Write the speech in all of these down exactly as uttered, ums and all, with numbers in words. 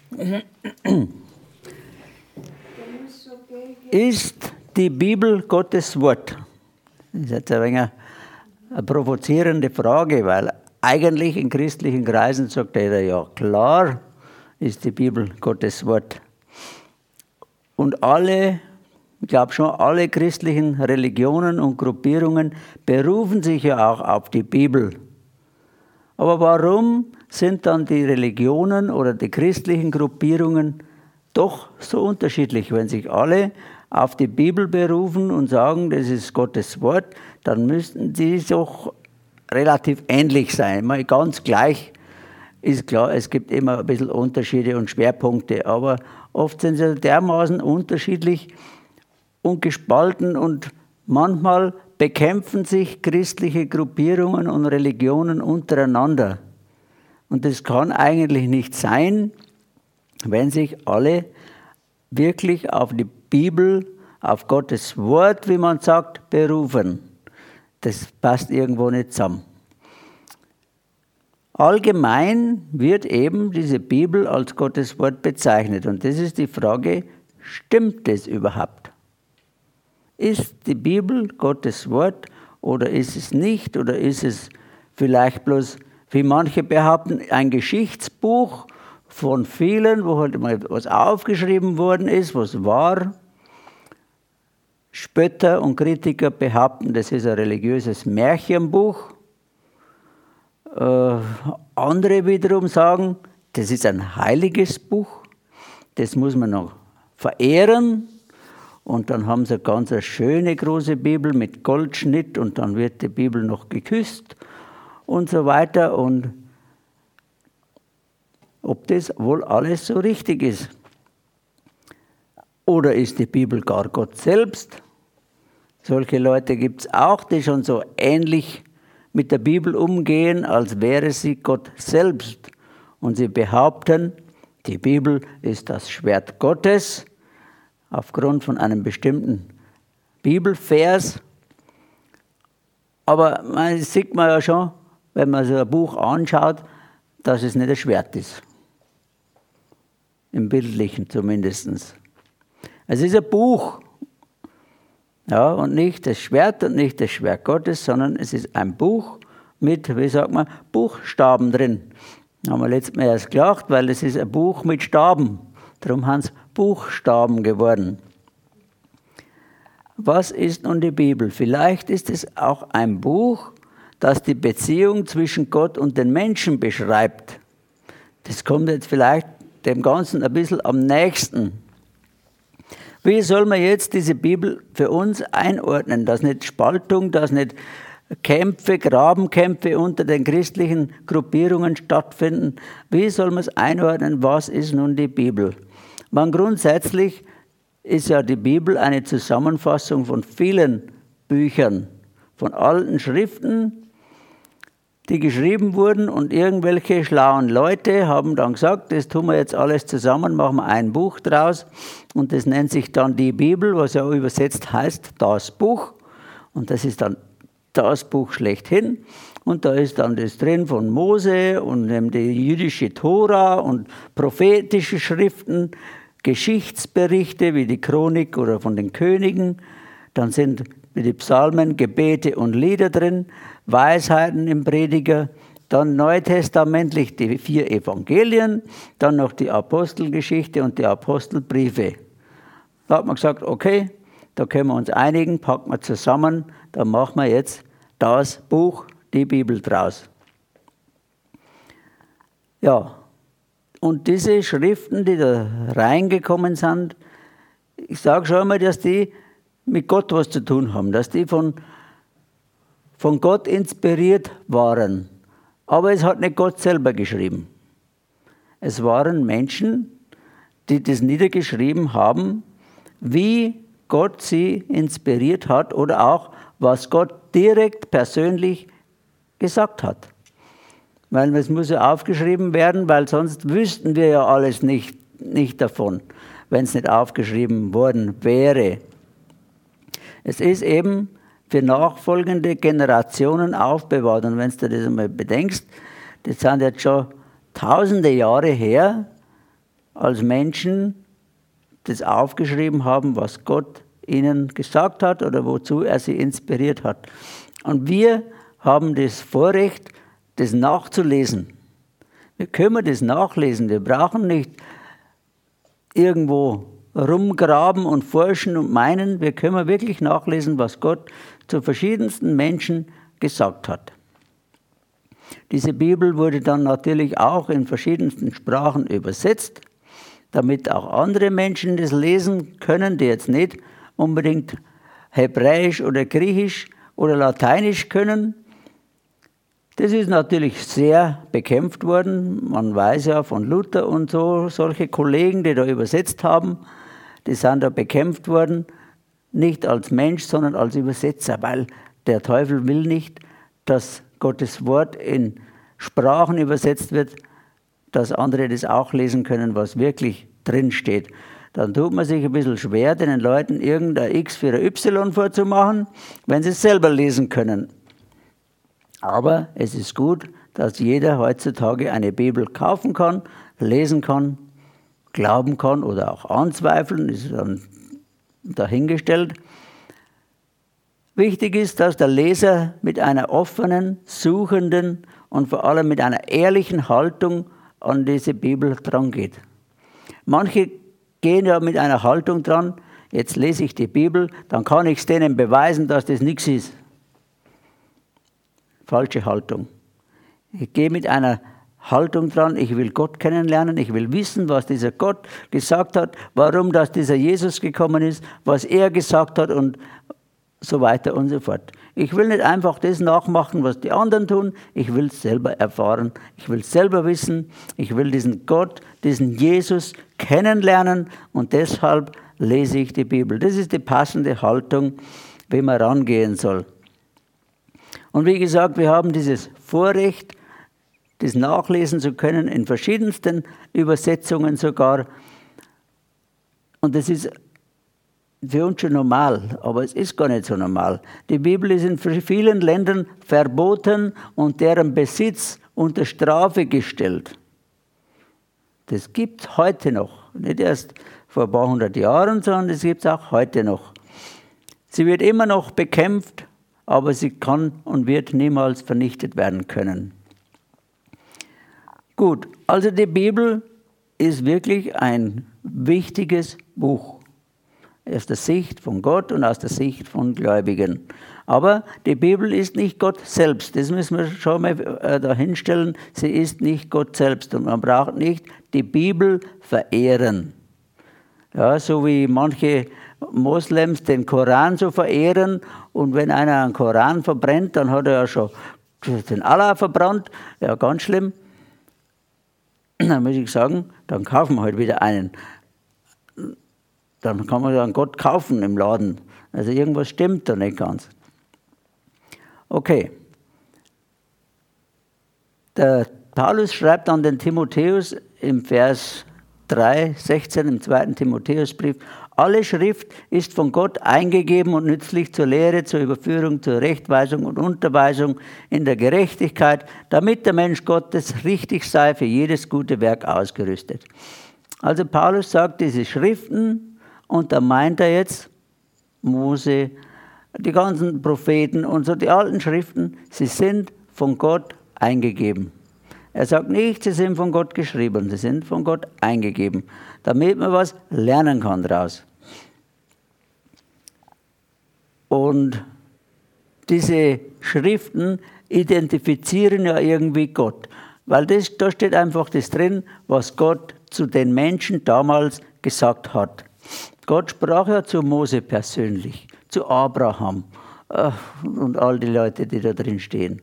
Ist die Bibel Gottes Wort? Das ist jetzt ein wenig eine provozierende Frage, weil eigentlich in christlichen Kreisen sagt jeder, ja klar ist die Bibel Gottes Wort. Und alle, ich glaube schon, alle christlichen Religionen und Gruppierungen berufen sich ja auch auf die Bibel. Aber warum sind dann die Religionen oder die christlichen Gruppierungen doch so unterschiedlich? Wenn sich alle auf die Bibel berufen und sagen, das ist Gottes Wort, dann müssten die doch relativ ähnlich sein. Mal ganz gleich ist klar, es gibt immer ein bisschen Unterschiede und Schwerpunkte, aber oft sind sie dermaßen unterschiedlich und gespalten und manchmal bekämpfen sich christliche Gruppierungen und Religionen untereinander. Und das kann eigentlich nicht sein, wenn sich alle wirklich auf die Bibel, auf Gottes Wort, wie man sagt, berufen. Das passt irgendwo nicht zusammen. Allgemein wird eben diese Bibel als Gottes Wort bezeichnet. Und das ist die Frage, stimmt es überhaupt? Ist die Bibel Gottes Wort oder ist es nicht? Oder ist es vielleicht bloß, wie manche behaupten, ein Geschichtsbuch von vielen, wo halt mal was aufgeschrieben worden ist, was war? Spötter und Kritiker behaupten, das ist ein religiöses Märchenbuch. Äh, andere wiederum sagen, das ist ein heiliges Buch. Das muss man noch verehren. Und dann haben sie eine ganz eine schöne große Bibel mit Goldschnitt und dann wird die Bibel noch geküsst und so weiter. Und ob das wohl alles so richtig ist. Oder ist die Bibel gar Gott selbst? Solche Leute gibt es auch, die schon so ähnlich mit der Bibel umgehen, als wäre sie Gott selbst. Und sie behaupten, die Bibel ist das Schwert Gottes, aufgrund von einem bestimmten Bibelvers. Aber man sieht man ja schon, wenn man so ein Buch anschaut, dass es nicht ein Schwert ist. Im Bildlichen zumindest. Es ist ein Buch. Ja, und nicht das Schwert und nicht das Schwert Gottes, sondern es ist ein Buch mit, wie sagt man, Buchstaben drin. Da haben wir letztes Mal erst gelacht, weil es ist ein Buch mit Staben. Darum haben es Buchstaben geworden. Was ist nun die Bibel? Vielleicht ist es auch ein Buch, das die Beziehung zwischen Gott und den Menschen beschreibt. Das kommt jetzt vielleicht dem Ganzen ein bisschen am nächsten. Wie soll man jetzt diese Bibel für uns einordnen, dass nicht Spaltung, dass nicht Kämpfe, Grabenkämpfe unter den christlichen Gruppierungen stattfinden? Wie soll man es einordnen, was ist nun die Bibel? Man grundsätzlich ist ja die Bibel eine Zusammenfassung von vielen Büchern, von alten Schriften, die geschrieben wurden und irgendwelche schlauen Leute haben dann gesagt, das tun wir jetzt alles zusammen, machen wir ein Buch draus und das nennt sich dann die Bibel, was ja übersetzt heißt, das Buch und das ist dann das Buch schlechthin und da ist dann das drin von Mose und die jüdische Tora und prophetische Schriften, Geschichtsberichte wie die Chronik oder von den Königen, dann sind die Psalmen, Gebete und Lieder drin, Weisheiten im Prediger, dann neutestamentlich die vier Evangelien, dann noch die Apostelgeschichte und die Apostelbriefe. Da hat man gesagt, okay, da können wir uns einigen, packen wir zusammen, dann machen wir jetzt das Buch, die Bibel draus. Ja, und diese Schriften, die da reingekommen sind, ich sage schon einmal, dass die mit Gott was zu tun haben, dass die von, von Gott inspiriert waren. Aber es hat nicht Gott selber geschrieben. Es waren Menschen, die das niedergeschrieben haben, wie Gott sie inspiriert hat oder auch, was Gott direkt persönlich gesagt hat. Weil es muss ja aufgeschrieben werden, weil sonst wüssten wir ja alles nicht, nicht davon, wenn es nicht aufgeschrieben worden wäre. Es ist eben für nachfolgende Generationen aufbewahrt. Und wenn du das einmal bedenkst, das sind jetzt schon tausende Jahre her, als Menschen das aufgeschrieben haben, was Gott ihnen gesagt hat oder wozu er sie inspiriert hat. Und wir haben das Vorrecht, das nachzulesen. Wir können das nachlesen. Wir brauchen nicht irgendwo rumgraben und forschen und meinen. Wir können wirklich nachlesen, was Gott zu verschiedensten Menschen gesagt hat. Diese Bibel wurde dann natürlich auch in verschiedensten Sprachen übersetzt, damit auch andere Menschen das lesen können, die jetzt nicht unbedingt Hebräisch oder Griechisch oder Lateinisch können. Das ist natürlich sehr bekämpft worden. Man weiß ja von Luther und so, solche Kollegen, die da übersetzt haben, die sind da bekämpft worden, nicht als Mensch, sondern als Übersetzer, weil der Teufel will nicht, dass Gottes Wort in Sprachen übersetzt wird, dass andere das auch lesen können, was wirklich drin steht. Dann tut man sich ein bisschen schwer, den Leuten irgendein X für ein Y vorzumachen, wenn sie es selber lesen können. Aber es ist gut, dass jeder heutzutage eine Bibel kaufen kann, lesen kann, glauben kann oder auch anzweifeln, ist dann dahingestellt. Wichtig ist, dass der Leser mit einer offenen, suchenden und vor allem mit einer ehrlichen Haltung an diese Bibel dran geht. Manche gehen ja mit einer Haltung dran, jetzt lese ich die Bibel, dann kann ich es denen beweisen, dass das nichts ist. Falsche Haltung. Ich gehe mit einer Haltung dran, ich will Gott kennenlernen, ich will wissen, was dieser Gott gesagt hat, warum dass dieser Jesus gekommen ist, was er gesagt hat und so weiter und so fort. Ich will nicht einfach das nachmachen, was die anderen tun, ich will es selber erfahren, ich will es selber wissen, ich will diesen Gott, diesen Jesus kennenlernen und deshalb lese ich die Bibel. Das ist die passende Haltung, wie man rangehen soll. Und wie gesagt, wir haben dieses Vorrecht, das nachlesen zu können, in verschiedensten Übersetzungen sogar. Und das ist für uns schon normal, aber es ist gar nicht so normal. Die Bibel ist in vielen Ländern verboten und deren Besitz unter Strafe gestellt. Das gibt es heute noch. Nicht erst vor ein paar hundert Jahren, sondern das gibt es auch heute noch. Sie wird immer noch bekämpft, aber sie kann und wird niemals vernichtet werden können. Gut, also die Bibel ist wirklich ein wichtiges Buch. Aus der Sicht von Gott und aus der Sicht von Gläubigen. Aber die Bibel ist nicht Gott selbst. Das müssen wir schon mal dahinstellen. Sie ist nicht Gott selbst. Und man braucht nicht die Bibel verehren. Ja, so wie manche Moslems den Koran so verehren. Und wenn einer einen Koran verbrennt, dann hat er ja schon den Allah verbrannt. Ja, ganz schlimm. Dann muss ich sagen, dann kaufen wir halt wieder einen. Dann kann man ja einen Gott kaufen im Laden. Also irgendwas stimmt da nicht ganz. Okay. Der Paulus schreibt an den Timotheus im Vers drei, sechzehn im zweiten Timotheusbrief, alle Schrift ist von Gott eingegeben und nützlich zur Lehre, zur Überführung, zur Rechtweisung und Unterweisung in der Gerechtigkeit, damit der Mensch Gottes richtig sei, für jedes gute Werk ausgerüstet. Also Paulus sagt, diese Schriften, und da meint er jetzt Mose, die ganzen Propheten und so, die alten Schriften, sie sind von Gott eingegeben. Er sagt nicht, sie sind von Gott geschrieben, sie sind von Gott eingegeben, damit man was lernen kann daraus. Und diese Schriften identifizieren ja irgendwie Gott, weil das, da steht einfach das drin, was Gott zu den Menschen damals gesagt hat. Gott sprach ja zu Mose persönlich, zu Abraham äh, und all die Leute, die da drin stehen.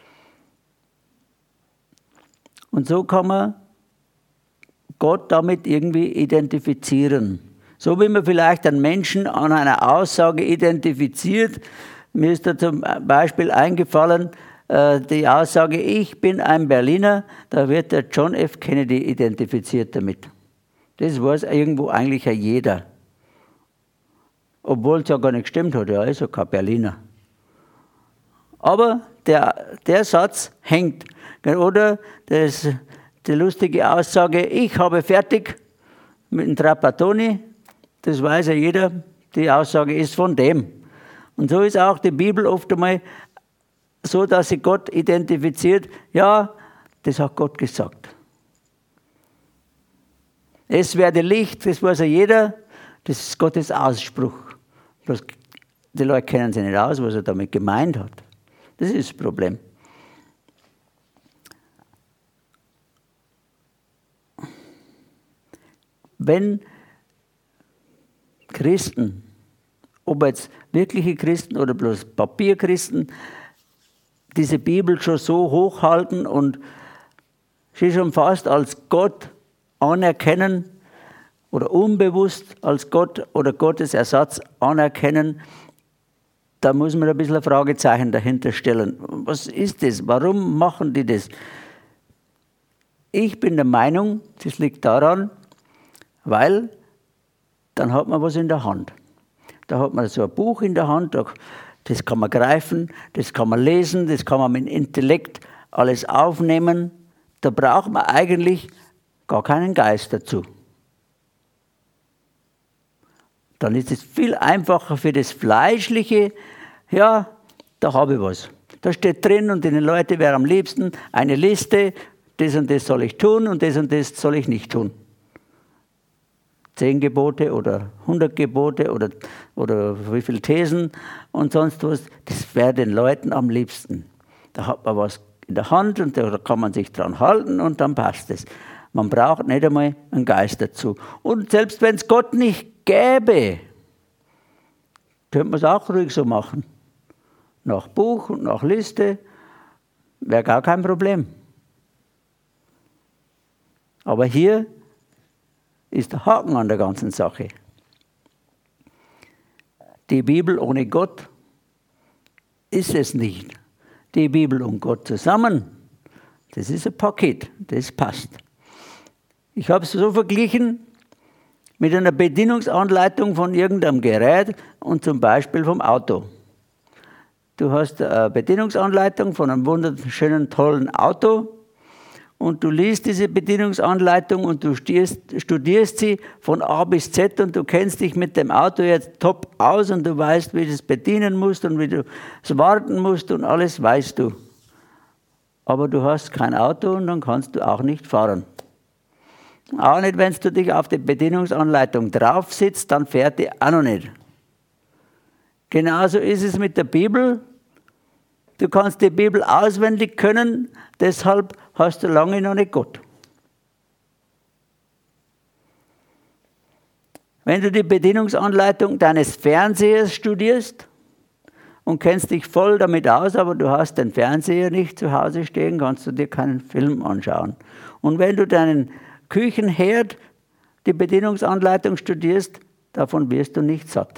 Und so kann man Gott damit irgendwie identifizieren. So wie man vielleicht einen Menschen an einer Aussage identifiziert. Mir ist da zum Beispiel eingefallen, äh, die Aussage, ich bin ein Berliner, da wird der John F. Kennedy identifiziert damit. Das weiß irgendwo eigentlich ja jeder. Obwohl es ja gar nicht gestimmt hat, er ist ja kein Berliner. Aber der, der Satz hängt. Oder das, die lustige Aussage, ich habe fertig, mit dem Trapattoni, das weiß ja jeder, die Aussage ist von dem. Und so ist auch die Bibel oft einmal so, dass sie Gott identifiziert. Ja, das hat Gott gesagt. Es werde Licht, das weiß ja jeder, das ist Gottes Ausspruch. Bloß die Leute kennen sich nicht aus, was er damit gemeint hat. Das ist das Problem. Wenn Christen, ob jetzt wirkliche Christen oder bloß Papierchristen, diese Bibel schon so hochhalten und sie schon fast als Gott anerkennen oder unbewusst als Gott oder Gottes Ersatz anerkennen, da muss man ein bisschen ein Fragezeichen dahinter stellen. Was ist das? Warum machen die das? Ich bin der Meinung, das liegt daran, weil dann hat man was in der Hand. Da hat man so ein Buch in der Hand, das kann man greifen, das kann man lesen, das kann man mit dem Intellekt alles aufnehmen. Da braucht man eigentlich gar keinen Geist dazu. Dann ist es viel einfacher für das Fleischliche. Ja, da habe ich was. Da steht drin und den Leuten wäre am liebsten eine Liste, das und das soll ich tun und das und das soll ich nicht tun. Zehn Gebote oder hundert Gebote oder, oder wie viele Thesen und sonst was, das wäre den Leuten am liebsten. Da hat man was in der Hand und da kann man sich dran halten und dann passt es. Man braucht nicht einmal einen Geist dazu. Und selbst wenn es Gott nicht gäbe, könnte man es auch ruhig so machen. Nach Buch und nach Liste wäre gar kein Problem. Aber hier ist der Haken an der ganzen Sache. Die Bibel ohne Gott ist es nicht. Die Bibel und Gott zusammen, das ist ein Paket, das passt. Ich habe es so verglichen mit einer Bedienungsanleitung von irgendeinem Gerät und zum Beispiel vom Auto. Du hast eine Bedienungsanleitung von einem wunderschönen, tollen Auto und du liest diese Bedienungsanleitung und du studierst, studierst sie von A bis Z und du kennst dich mit dem Auto jetzt top aus und du weißt, wie du es bedienen musst und wie du es warten musst und alles weißt du. Aber du hast kein Auto und dann kannst du auch nicht fahren. Auch nicht, wenn du dich auf die Bedienungsanleitung drauf sitzt, dann fährt die auch noch nicht. Genauso ist es mit der Bibel. Du kannst die Bibel auswendig können, deshalb hast du lange noch nicht Gott. Wenn du die Bedienungsanleitung deines Fernsehers studierst und kennst dich voll damit aus, aber du hast den Fernseher nicht zu Hause stehen, kannst du dir keinen Film anschauen. Und wenn du deinen Küchenherd, die Bedienungsanleitung studierst, davon wirst du nicht satt.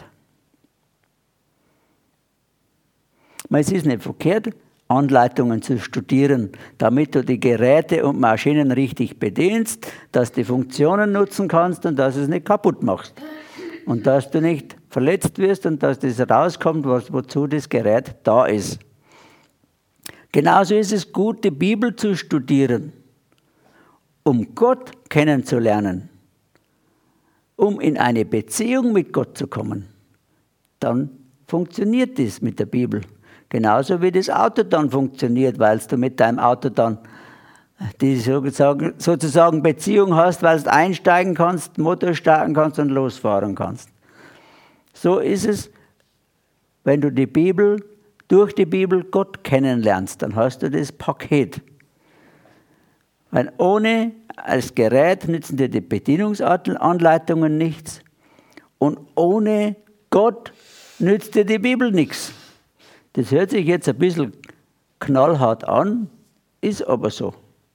Es ist nicht verkehrt, Anleitungen zu studieren, damit du die Geräte und Maschinen richtig bedienst, dass du die Funktionen nutzen kannst und dass du es nicht kaputt machst. Und dass du nicht verletzt wirst und dass das rauskommt, was, wozu das Gerät da ist. Genauso ist es gut, die Bibel zu studieren, um Gott kennenzulernen, um in eine Beziehung mit Gott zu kommen. Dann funktioniert das mit der Bibel. Genauso wie das Auto dann funktioniert, weil du mit deinem Auto dann die sozusagen, sozusagen Beziehung hast, weil du einsteigen kannst, Motor starten kannst und losfahren kannst. So ist es, wenn du die Bibel, durch die Bibel Gott kennenlernst, dann hast du das Paket. Weil ohne als Gerät nützen dir die Bedienungsanleitungen nichts und ohne Gott nützt dir die Bibel nichts. Das hört sich jetzt ein bisschen knallhart an, ist aber so.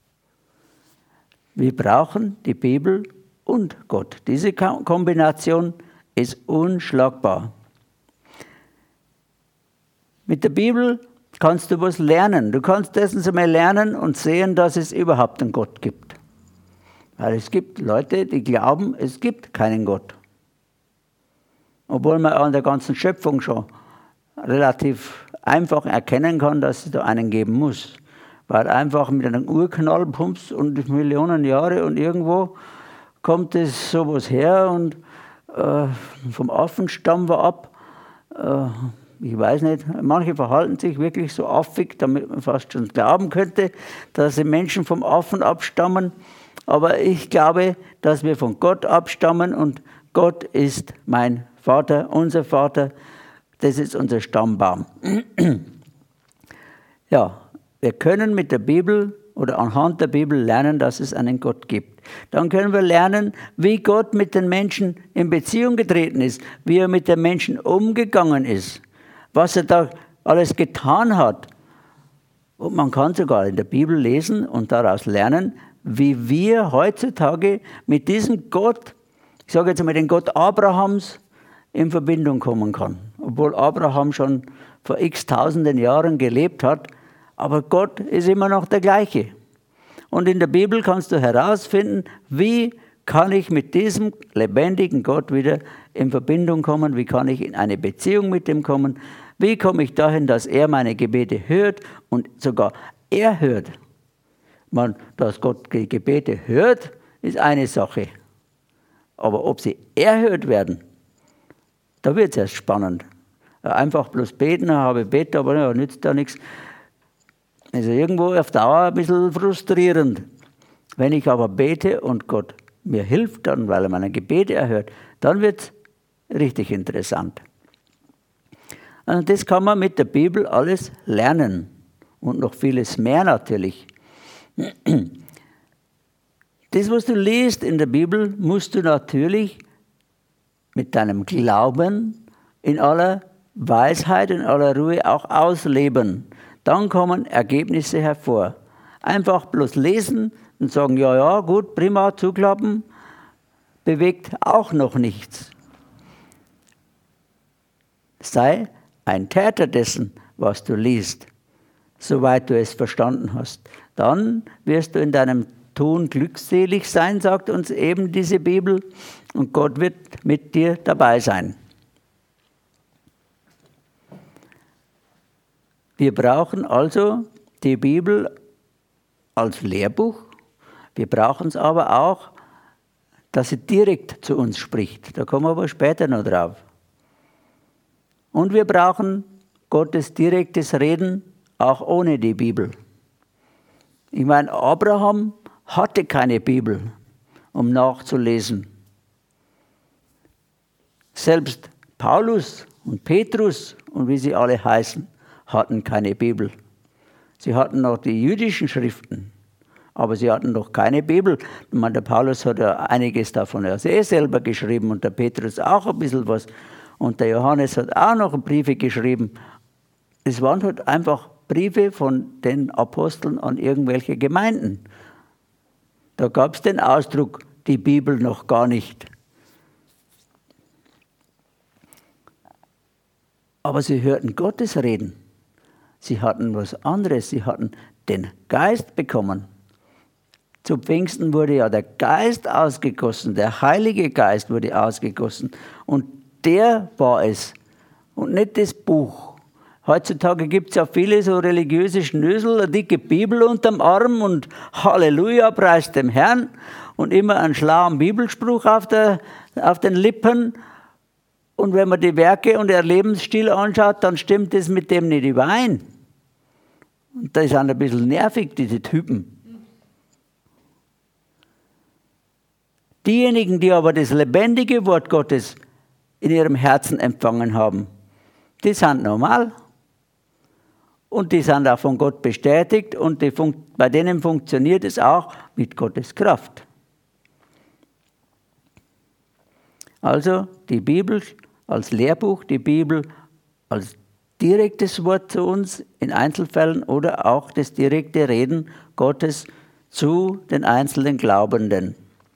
Wir brauchen die Bibel und Gott. Diese Kombination ist unschlagbar. Mit der Bibel kannst du was lernen. Du kannst erstens einmal lernen und sehen, dass es überhaupt einen Gott gibt. Weil es gibt Leute, die glauben, es gibt keinen Gott. Obwohl man an der ganzen Schöpfung schon relativ einfach erkennen kann, dass es da einen geben muss. Weil einfach mit einem Urknall pumpst und Millionen Jahre und irgendwo kommt es sowas her und äh, vom Affenstamm war ab. Äh, ich weiß nicht, manche verhalten sich wirklich so affig, damit man fast schon glauben könnte, dass die Menschen vom Affen abstammen. Aber ich glaube, dass wir von Gott abstammen und Gott ist mein Vater, unser Vater. Das ist unser Stammbaum. Ja, wir können mit der Bibel oder anhand der Bibel lernen, dass es einen Gott gibt. Dann können wir lernen, wie Gott mit den Menschen in Beziehung getreten ist, wie er mit den Menschen umgegangen ist, was er da alles getan hat. Und man kann sogar in der Bibel lesen und daraus lernen, wie wir heutzutage mit diesem Gott, ich sage jetzt mal den Gott Abrahams, in Verbindung kommen kann. Obwohl Abraham schon vor x tausenden Jahren gelebt hat, aber Gott ist immer noch der gleiche. Und in der Bibel kannst du herausfinden, wie kann ich mit diesem lebendigen Gott wieder in Verbindung kommen, wie kann ich in eine Beziehung mit ihm kommen, wie komme ich dahin, dass er meine Gebete hört und sogar er hört. Man, dass Gott die Gebete hört, ist eine Sache. Aber ob sie erhört werden, da wird es erst spannend. Einfach bloß beten, habe Bett, aber ja, nützt da nichts. Also irgendwo auf Dauer ein bisschen frustrierend. Wenn ich aber bete und Gott mir hilft dann, weil er meine Gebete erhört, dann wird es richtig interessant. Und das kann man mit der Bibel alles lernen. Und noch vieles mehr natürlich. Das, was du liest in der Bibel, musst du natürlich mit deinem Glauben in aller Weisheit, in aller Ruhe auch ausleben. Dann kommen Ergebnisse hervor. Einfach bloß lesen und sagen, ja, ja, gut, prima, zuklappen, bewegt auch noch nichts. Sei ein Täter dessen, was du liest, soweit du es verstanden hast. Dann wirst du in deinem Tun glückselig sein, sagt uns eben diese Bibel, und Gott wird mit dir dabei sein. Wir brauchen also die Bibel als Lehrbuch. Wir brauchen es aber auch, dass sie direkt zu uns spricht. Da kommen wir aber später noch drauf. Und wir brauchen Gottes direktes Reden auch ohne die Bibel. Ich meine, Abraham hatte keine Bibel, um nachzulesen. Selbst Paulus und Petrus und wie sie alle heißen, hatten keine Bibel. Sie hatten noch die jüdischen Schriften, aber sie hatten noch keine Bibel. Ich meine, der Paulus hat ja einiges davon ja eh selber geschrieben und der Petrus auch ein bisschen was. Und der Johannes hat auch noch Briefe geschrieben. Es waren halt einfach Briefe von den Aposteln an irgendwelche Gemeinden. Da gab es den Ausdruck, die Bibel noch gar nicht. Aber sie hörten Gottes reden. Sie hatten was anderes. Sie hatten den Geist bekommen. Zu Pfingsten wurde ja der Geist ausgegossen. Der Heilige Geist wurde ausgegossen. Und der war es. Und nicht das Buch. Heutzutage gibt es ja viele so religiöse Schnösel, eine dicke Bibel unterm Arm und Halleluja, preis dem Herrn. Und immer einen schlauen Bibelspruch auf, der, auf den Lippen. Und wenn man die Werke und ihren Lebensstil anschaut, dann stimmt das mit dem nicht überein. Und das ist ein bisschen nervig, diese Typen. Diejenigen, die aber das lebendige Wort Gottes in ihrem Herzen empfangen haben, die sind normal. Und die sind auch von Gott bestätigt und die fun- bei denen funktioniert es auch mit Gottes Kraft. Also die Bibel als Lehrbuch, die Bibel als direktes Wort zu uns in Einzelfällen oder auch das direkte Reden Gottes zu den einzelnen Glaubenden.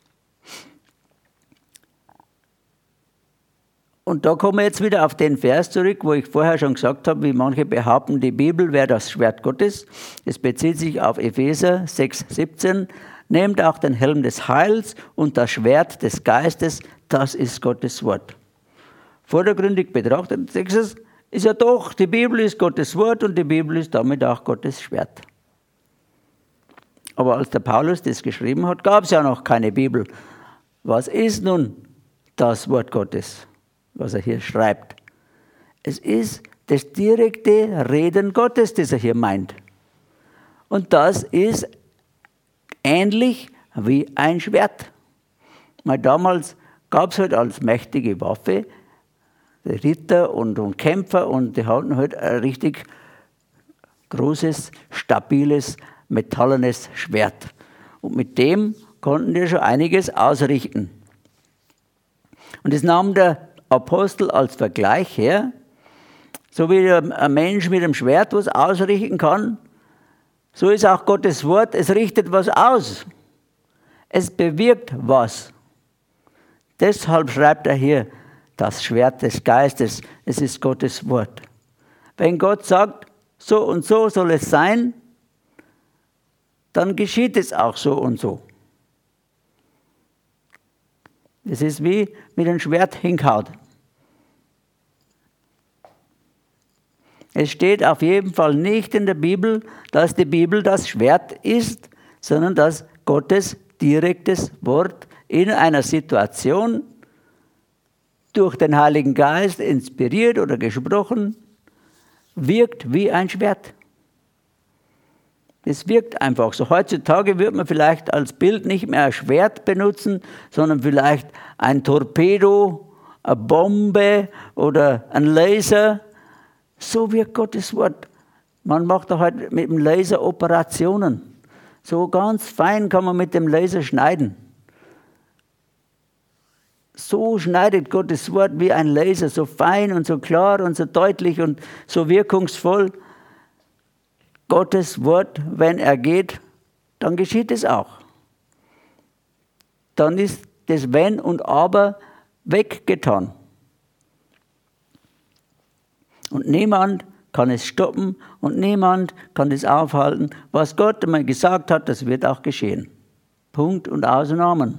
Und da kommen wir jetzt wieder auf den Vers zurück, wo ich vorher schon gesagt habe, wie manche behaupten, die Bibel wäre das Schwert Gottes. Es bezieht sich auf Epheser sechs siebzehn. Nehmt auch den Helm des Heils und das Schwert des Geistes, das ist Gottes Wort. Vordergründig betrachtet ist ja doch, die Bibel ist Gottes Wort und die Bibel ist damit auch Gottes Schwert. Aber als der Paulus das geschrieben hat, gab es ja noch keine Bibel. Was ist nun das Wort Gottes, was er hier schreibt? Es ist das direkte Reden Gottes, das er hier meint. Und das ist ähnlich wie ein Schwert. Weil damals gab es halt als mächtige Waffe Ritter und, und Kämpfer und die hatten halt ein richtig großes, stabiles, metallenes Schwert. Und mit dem konnten die schon einiges ausrichten. Und das nahm der Apostel als Vergleich her. So wie ein Mensch mit einem Schwert was ausrichten kann, so ist auch Gottes Wort, es richtet was aus. Es bewirkt was. Deshalb schreibt er hier, das Schwert des Geistes, es ist Gottes Wort. Wenn Gott sagt, so und so soll es sein, dann geschieht es auch so und so. Es ist wie mit einem Schwert hinkaut. Es steht auf jeden Fall nicht in der Bibel, dass die Bibel das Schwert ist, sondern dass Gottes direktes Wort in einer Situation durch den Heiligen Geist inspiriert oder gesprochen wirkt wie ein Schwert. Es wirkt einfach so. Heutzutage wird man vielleicht als Bild nicht mehr ein Schwert benutzen, sondern vielleicht ein Torpedo, eine Bombe oder ein Laser. So wirkt Gottes Wort. Man macht doch heute mit dem Laser Operationen. So ganz fein kann man mit dem Laser schneiden. So schneidet Gottes Wort wie ein Laser, so fein und so klar und so deutlich und so wirkungsvoll. Gottes Wort, wenn er geht, dann geschieht es auch. Dann ist das Wenn und Aber weggetan. Und niemand kann es stoppen und niemand kann es aufhalten. Was Gott einmal gesagt hat, das wird auch geschehen. Punkt und Ausnahmen.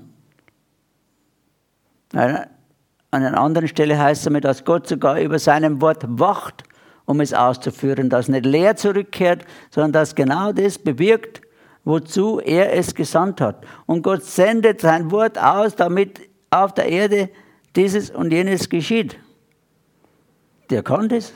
An einer anderen Stelle heißt es damit, dass Gott sogar über seinem Wort wacht, um es auszuführen, dass nicht leer zurückkehrt, sondern dass genau das bewirkt, wozu er es gesandt hat. Und Gott sendet sein Wort aus, damit auf der Erde dieses und jenes geschieht. Der kann das.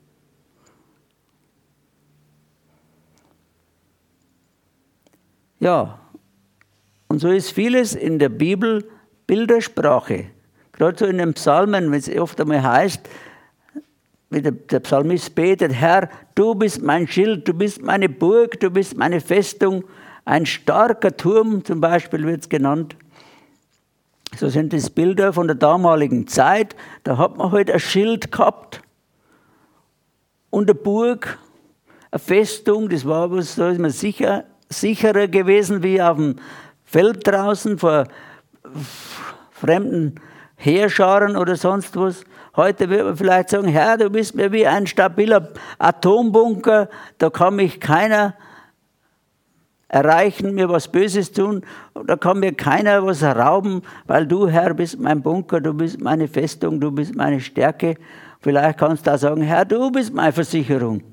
Ja, und so ist vieles in der Bibel Bildersprache. Gerade so in den Psalmen, wenn es oft einmal heißt, wie der, der Psalmist betet, Herr, du bist mein Schild, du bist meine Burg, du bist meine Festung, ein starker Turm zum Beispiel wird es genannt. So sind das Bilder von der damaligen Zeit. Da hat man halt ein Schild gehabt und eine Burg, eine Festung, das war was, da ist man sicher, sicherer gewesen wie auf dem Feld draußen vor fremden Heerscharen oder sonst was. Heute wird man vielleicht sagen, Herr, du bist mir wie ein stabiler Atombunker, da kann mich keiner erreichen, mir was Böses tun, da kann mir keiner was rauben, weil du, Herr, bist mein Bunker, du bist meine Festung, du bist meine Stärke. Vielleicht kannst du auch sagen, Herr, du bist meine Versicherung.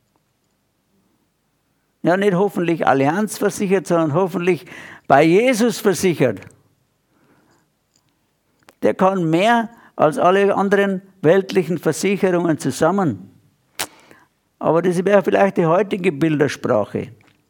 Ja, nicht hoffentlich Allianz versichert, sondern hoffentlich bei Jesus versichert. Der kann mehr als alle anderen weltlichen Versicherungen zusammen. Aber das wäre vielleicht die heutige Bildersprache.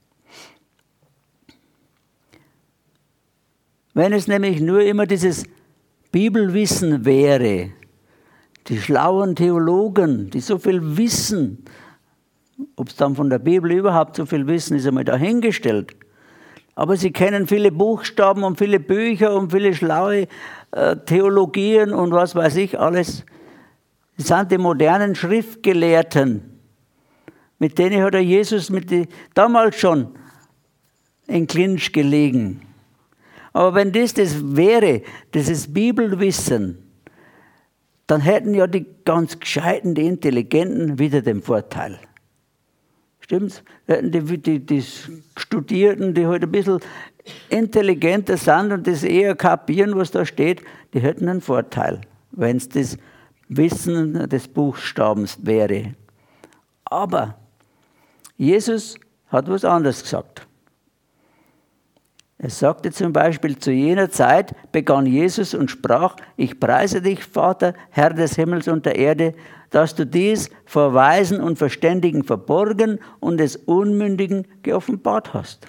Wenn es nämlich nur immer dieses Bibelwissen wäre, die schlauen Theologen, die so viel wissen, ob es dann von der Bibel überhaupt so viel wissen, ist einmal dahingestellt. Aber sie kennen viele Buchstaben und viele Bücher und viele schlaue äh, Theologien und was weiß ich alles. Das sind die modernen Schriftgelehrten. Mit denen hat der Jesus mit die, damals schon in Clinch gelegen. Aber wenn das das wäre, dieses Bibelwissen, dann hätten ja die ganz Gescheiten, die Intelligenten wieder den Vorteil. Stimmt's? Die, die, die Studierten, die halt ein bisschen intelligenter sind und das eher kapieren, was da steht, die hätten einen Vorteil, wenn es das Wissen des Buchstabens wäre. Aber Jesus hat was anderes gesagt. Er sagte zum Beispiel, zu jener Zeit begann Jesus und sprach, ich preise dich, Vater, Herr des Himmels und der Erde, dass du dies vor Weisen und Verständigen verborgen und des Unmündigen geoffenbart hast.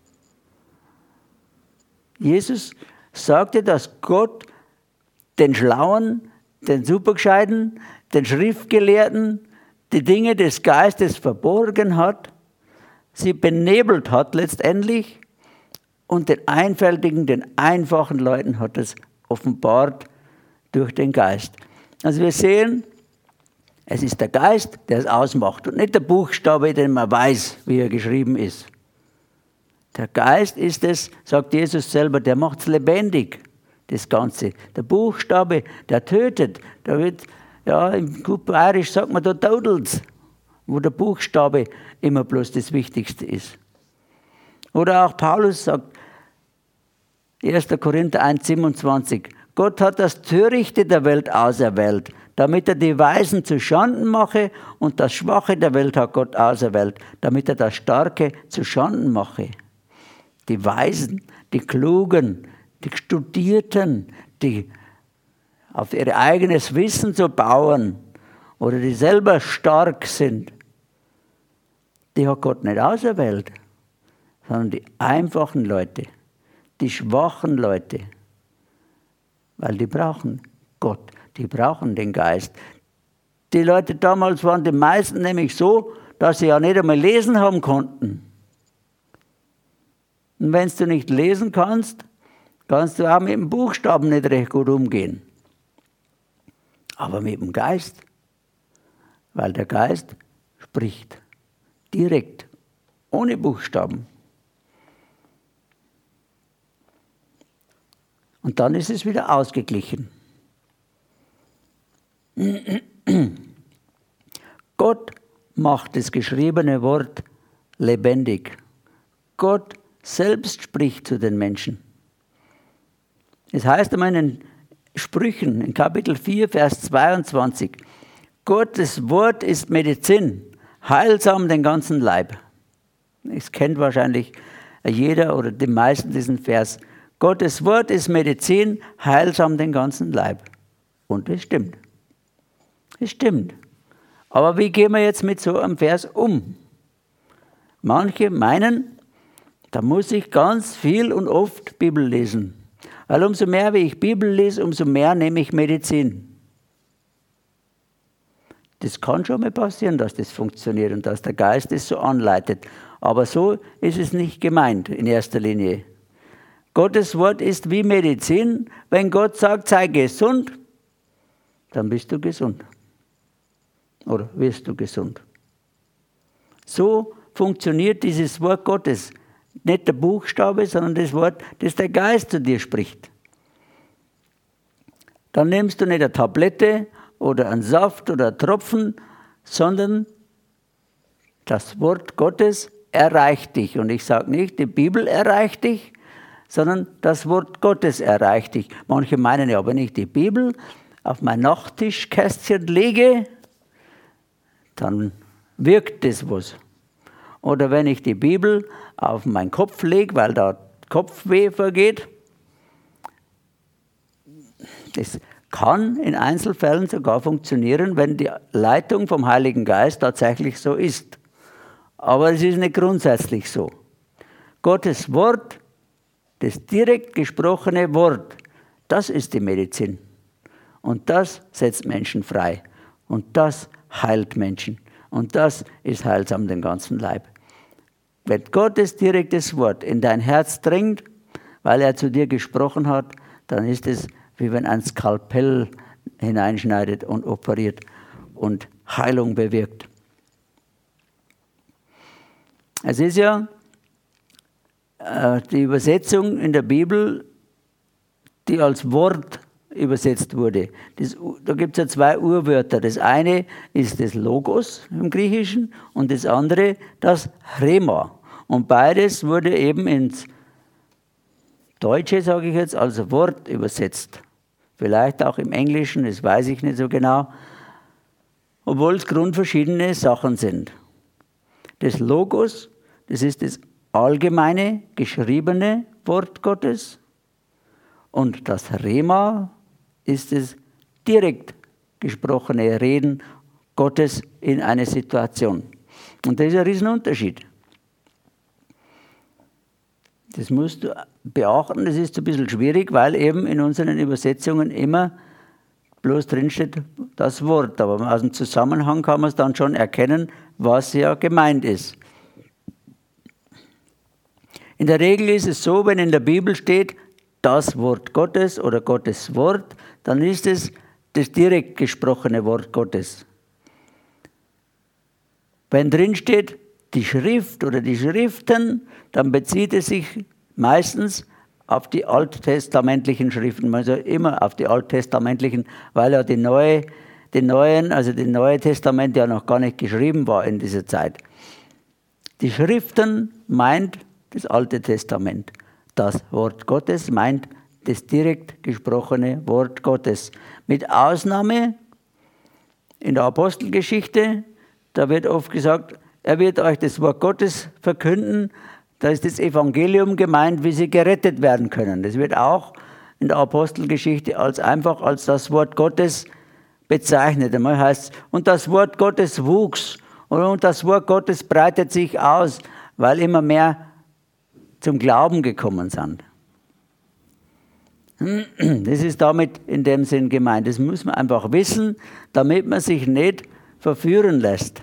Jesus sagte, dass Gott den Schlauen, den Supergescheiten, den Schriftgelehrten die Dinge des Geistes verborgen hat, sie benebelt hat letztendlich und den Einfältigen, den einfachen Leuten hat es offenbart durch den Geist. Also wir sehen, es ist der Geist, der es ausmacht und nicht der Buchstabe, den man weiß, wie er geschrieben ist. Der Geist ist es, sagt Jesus selber, der macht es lebendig, das Ganze. Der Buchstabe, der tötet. Da wird, ja, im gut Bayerisch sagt man, da todelt's, wo der Buchstabe immer bloß das Wichtigste ist. Oder auch Paulus sagt, erster Korinther eins siebenundzwanzig, Gott hat das Törichte der Welt auserwählt, damit er die Weisen zu Schanden mache, und das Schwache der Welt hat Gott auserwählt, damit er das Starke zu Schanden mache. Die Weisen, die Klugen, die Studierten, die auf ihr eigenes Wissen so bauen oder die selber stark sind, die hat Gott nicht auserwählt, sondern die einfachen Leute, die schwachen Leute, weil die brauchen Gott, die brauchen den Geist. Die Leute damals waren die meisten nämlich so, dass sie ja nicht einmal lesen haben konnten. Und wenn du nicht lesen kannst, kannst du auch mit dem Buchstaben nicht recht gut umgehen. Aber mit dem Geist, weil der Geist spricht direkt, ohne Buchstaben. Und dann ist es wieder ausgeglichen. Gott macht das geschriebene Wort lebendig. Gott selbst spricht zu den Menschen. Es heißt einmal in den Sprüchen, in Kapitel vier, Vers zweiundzwanzig, Gottes Wort ist Medizin, heilsam den ganzen Leib. Es kennt wahrscheinlich jeder oder die meisten diesen Vers. Gottes Wort ist Medizin, heilsam den ganzen Leib. Und das stimmt. Das stimmt. Aber wie gehen wir jetzt mit so einem Vers um? Manche meinen, da muss ich ganz viel und oft Bibel lesen. Weil umso mehr wie ich Bibel lese, umso mehr nehme ich Medizin. Das kann schon mal passieren, dass das funktioniert und dass der Geist es so anleitet. Aber so ist es nicht gemeint in erster Linie. Gottes Wort ist wie Medizin. Wenn Gott sagt, sei gesund, dann bist du gesund. Oder wirst du gesund. So funktioniert dieses Wort Gottes. Nicht der Buchstabe, sondern das Wort, das der Geist zu dir spricht. Dann nimmst du nicht eine Tablette oder einen Saft oder einen Tropfen, sondern das Wort Gottes erreicht dich. Und ich sage nicht, die Bibel erreicht dich, sondern das Wort Gottes erreicht dich. Manche meinen ja, wenn ich die Bibel auf mein Nachttischkästchen lege, dann wirkt das was. Oder wenn ich die Bibel auf meinen Kopf lege, weil da Kopfweh vergeht. Das kann in Einzelfällen sogar funktionieren, wenn die Leitung vom Heiligen Geist tatsächlich so ist. Aber es ist nicht grundsätzlich so. Gottes Wort, das direkt gesprochene Wort, das ist die Medizin. Und das setzt Menschen frei. Und das heilt Menschen. Und das ist heilsam den ganzen Leib. Wenn Gottes direktes Wort in dein Herz dringt, weil er zu dir gesprochen hat, dann ist es, wie wenn ein Skalpell hineinschneidet und operiert und Heilung bewirkt. Es ist ja äh, die Übersetzung in der Bibel, die als Wort übersetzt wurde. Das, da gibt es ja zwei Urwörter. Das eine ist das Logos im Griechischen und das andere das Rhema. Und beides wurde eben ins Deutsche, sage ich jetzt, als Wort übersetzt. Vielleicht auch im Englischen, das weiß ich nicht so genau. Obwohl es grundverschiedene Sachen sind. Das Logos, das ist das allgemeine, geschriebene Wort Gottes und das Rema ist das direkt gesprochene Reden Gottes in eine Situation. Und das ist ein Riesenunterschied. Das musst du beachten, das ist ein bisschen schwierig, weil eben in unseren Übersetzungen immer bloß drinsteht das Wort. Aber aus dem Zusammenhang kann man es dann schon erkennen, was ja gemeint ist. In der Regel ist es so, wenn in der Bibel steht, das Wort Gottes oder Gottes Wort, dann ist es das direkt gesprochene Wort Gottes. Wenn drin steht, die Schrift oder die Schriften, dann bezieht es sich meistens auf die alttestamentlichen Schriften, also immer auf die alttestamentlichen, weil ja die neue, die neuen, also das Neue Testament ja noch gar nicht geschrieben war in dieser Zeit. Die Schriften meint das Alte Testament. Das Wort Gottes meint das direkt gesprochene Wort Gottes. Mit Ausnahme in der Apostelgeschichte, da wird oft gesagt, er wird euch das Wort Gottes verkünden. Da ist das Evangelium gemeint, wie sie gerettet werden können. Das wird auch in der Apostelgeschichte als einfach als das Wort Gottes bezeichnet. Einmal heißt es, und das Wort Gottes wuchs und das Wort Gottes breitet sich aus, weil immer mehr zum Glauben gekommen sind. Das ist damit in dem Sinn gemeint. Das muss man einfach wissen, damit man sich nicht verführen lässt.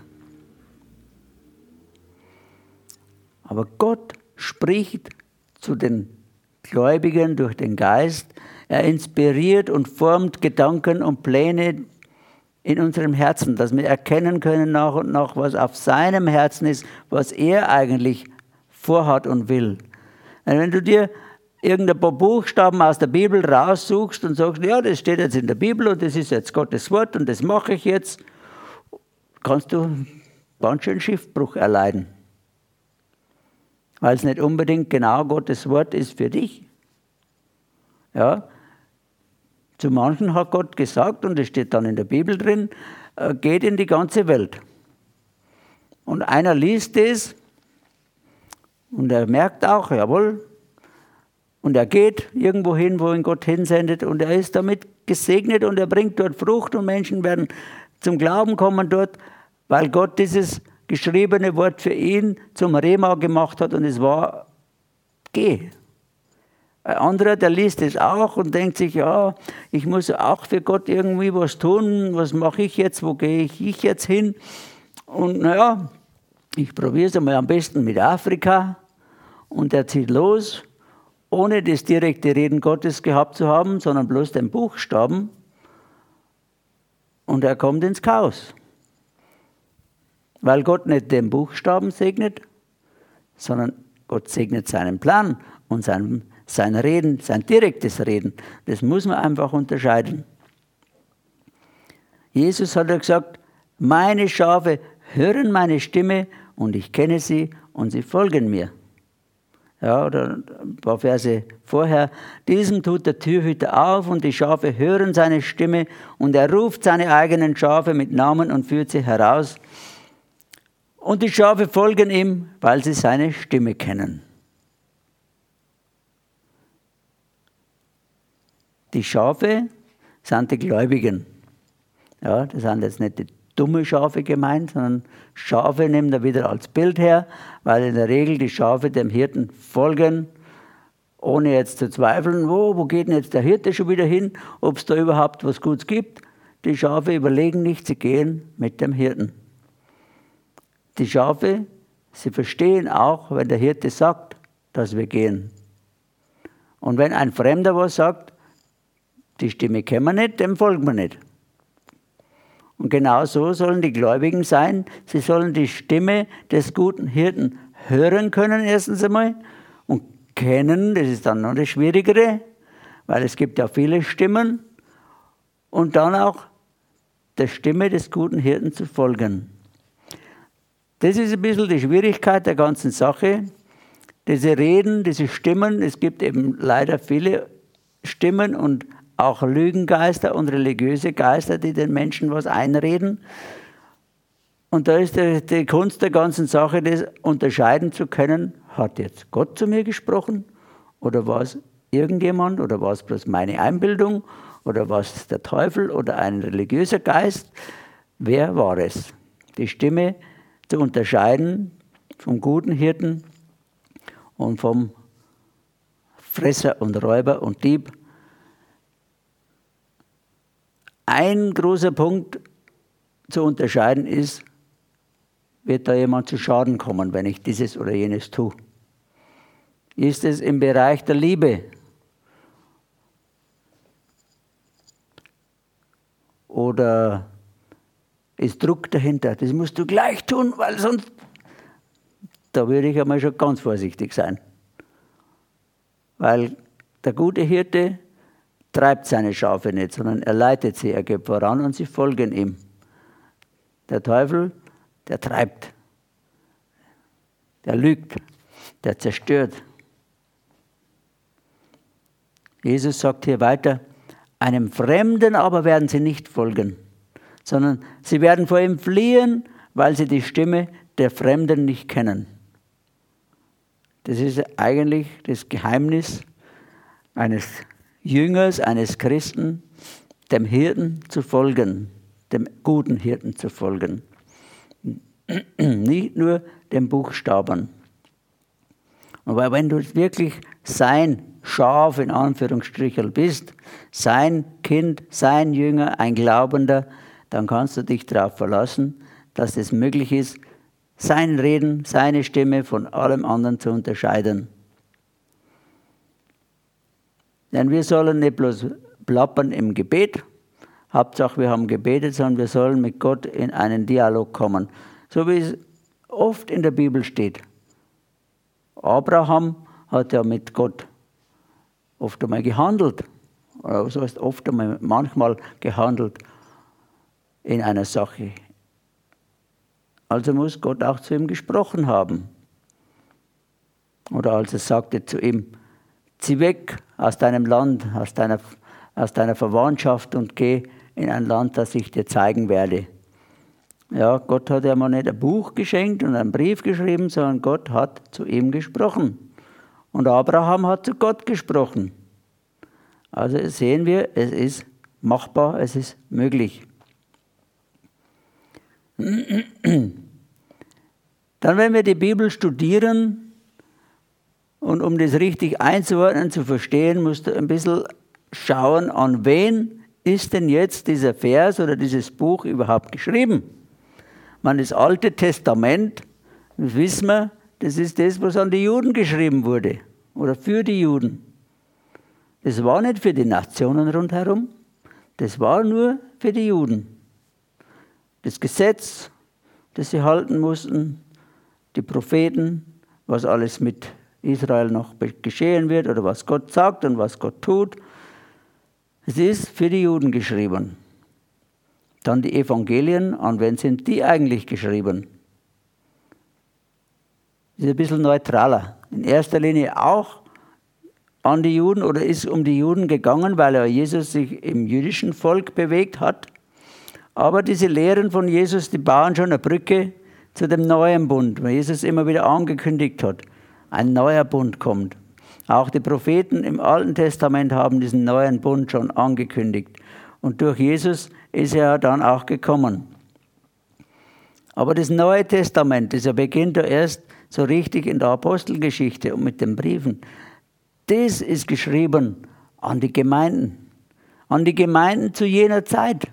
Aber Gott spricht zu den Gläubigen durch den Geist. Er inspiriert und formt Gedanken und Pläne in unserem Herzen, dass wir erkennen können nach und nach, was auf seinem Herzen ist, was er eigentlich vorhat und will. Und wenn du dir irgendein paar Buchstaben aus der Bibel raussuchst und sagst, ja, das steht jetzt in der Bibel und das ist jetzt Gottes Wort und das mache ich jetzt, kannst du ganz schön Schiffbruch erleiden. Weil es nicht unbedingt genau Gottes Wort ist für dich. Ja, zu manchen hat Gott gesagt, und das steht dann in der Bibel drin, geht in die ganze Welt. Und einer liest es und er merkt auch, jawohl, und er geht irgendwo hin, wo ihn Gott hinsendet und er ist damit gesegnet und er bringt dort Frucht und Menschen werden zum Glauben kommen dort, weil Gott dieses geschriebene Wort für ihn zum Rema gemacht hat und es war, geh. Ein anderer, der liest es auch und denkt sich, ja, ich muss auch für Gott irgendwie was tun, was mache ich jetzt, wo gehe ich jetzt hin? Und naja, ich probiere es einmal am besten mit Afrika und er zieht los, ohne das direkte Reden Gottes gehabt zu haben, sondern bloß den Buchstaben und er kommt ins Chaos. Weil Gott nicht den Buchstaben segnet, sondern Gott segnet seinen Plan und sein, sein Reden, sein direktes Reden. Das muss man einfach unterscheiden. Jesus hat ja gesagt, meine Schafe hören meine Stimme und ich kenne sie und sie folgen mir. Ja, oder ein paar Verse vorher. Diesem tut der Türhüter auf und die Schafe hören seine Stimme und er ruft seine eigenen Schafe mit Namen und führt sie heraus. Und die Schafe folgen ihm, weil sie seine Stimme kennen. Die Schafe sind die Gläubigen. Ja, das sind jetzt nicht die dumme Schafe gemeint, sondern Schafe nimmt er wieder als Bild her, weil in der Regel die Schafe dem Hirten folgen, ohne jetzt zu zweifeln, wo, wo geht denn jetzt der Hirte schon wieder hin, ob es da überhaupt was Gutes gibt. Die Schafe überlegen nicht, sie gehen mit dem Hirten. Die Schafe, sie verstehen auch, wenn der Hirte sagt, dass wir gehen. Und wenn ein Fremder was sagt, die Stimme kennen wir nicht, dem folgen wir nicht. Und genau so sollen die Gläubigen sein. Sie sollen die Stimme des guten Hirten hören können, erstens einmal, und kennen, das ist dann noch das Schwierigere, weil es gibt ja viele Stimmen, und dann auch der Stimme des guten Hirten zu folgen. Das ist ein bisschen die Schwierigkeit der ganzen Sache. Diese Reden, diese Stimmen, es gibt eben leider viele Stimmen und auch Lügengeister und religiöse Geister, die den Menschen was einreden. Und da ist die, die Kunst der ganzen Sache, das unterscheiden zu können, hat jetzt Gott zu mir gesprochen Oder war es irgendjemand? Oder war es bloß meine Einbildung? Oder war es der Teufel oder ein religiöser Geist? Wer war es? Die Stimme zu unterscheiden vom guten Hirten und vom Fresser und Räuber und Dieb. Ein großer Punkt zu unterscheiden ist, wird da jemand zu Schaden kommen, wenn ich dieses oder jenes tue? Ist es im Bereich der Liebe? Oder ist Druck dahinter? Das musst du gleich tun, weil sonst... Da würde ich einmal schon ganz vorsichtig sein. Weil der gute Hirte treibt seine Schafe nicht, sondern er leitet sie, er geht voran und sie folgen ihm. Der Teufel, der treibt, der lügt, der zerstört. Jesus sagt hier weiter, einem Fremden aber werden sie nicht folgen, sondern sie werden vor ihm fliehen, weil sie die Stimme der Fremden nicht kennen. Das ist eigentlich das Geheimnis eines Jüngers, eines Christen, dem Hirten zu folgen, dem guten Hirten zu folgen. Nicht nur den Buchstaben. Aber wenn du wirklich sein Schaf in Anführungsstrichen bist, sein Kind, sein Jünger, ein Glaubender, dann kannst du dich darauf verlassen, dass es möglich ist, sein Reden, seine Stimme von allem anderen zu unterscheiden. Denn wir sollen nicht bloß plappern im Gebet, Hauptsache wir haben gebetet, sondern wir sollen mit Gott in einen Dialog kommen. So wie es oft in der Bibel steht. Abraham hat ja mit Gott oft einmal gehandelt. Oder so heißt oft einmal, manchmal gehandelt in einer Sache. Also muss Gott auch zu ihm gesprochen haben. Oder als er sagte zu ihm, zieh weg aus deinem Land, aus deiner, aus deiner Verwandtschaft und geh in ein Land, das ich dir zeigen werde. Ja, Gott hat ja mal nicht ein Buch geschenkt und einen Brief geschrieben, sondern Gott hat zu ihm gesprochen. Und Abraham hat zu Gott gesprochen. Also sehen wir, es ist machbar, es ist möglich. Dann, wenn wir die Bibel studieren, und um das richtig einzuordnen, zu verstehen, musst du ein bisschen schauen, an wen ist denn jetzt dieser Vers oder dieses Buch überhaupt geschrieben. Man, das Alte Testament, das wissen wir, das ist das, was an die Juden geschrieben wurde oder für die Juden. Das war nicht für die Nationen rundherum, das war nur für die Juden. Das Gesetz, das sie halten mussten, die Propheten, was alles mit Israel noch geschehen wird oder was Gott sagt und was Gott tut. Es ist für die Juden geschrieben. Dann die Evangelien, an wen sind die eigentlich geschrieben? Das ist ein bisschen neutraler. In erster Linie auch an die Juden oder ist um die Juden gegangen, weil ja Jesus sich im jüdischen Volk bewegt hat. Aber diese Lehren von Jesus, die bauen schon eine Brücke zu dem neuen Bund, weil Jesus immer wieder angekündigt hat, ein neuer Bund kommt. Auch die Propheten im Alten Testament haben diesen neuen Bund schon angekündigt. Und durch Jesus ist er dann auch gekommen. Aber das Neue Testament, das beginnt ja erst so richtig in der Apostelgeschichte und mit den Briefen. Das ist geschrieben an die Gemeinden. An die Gemeinden zu jener Zeit.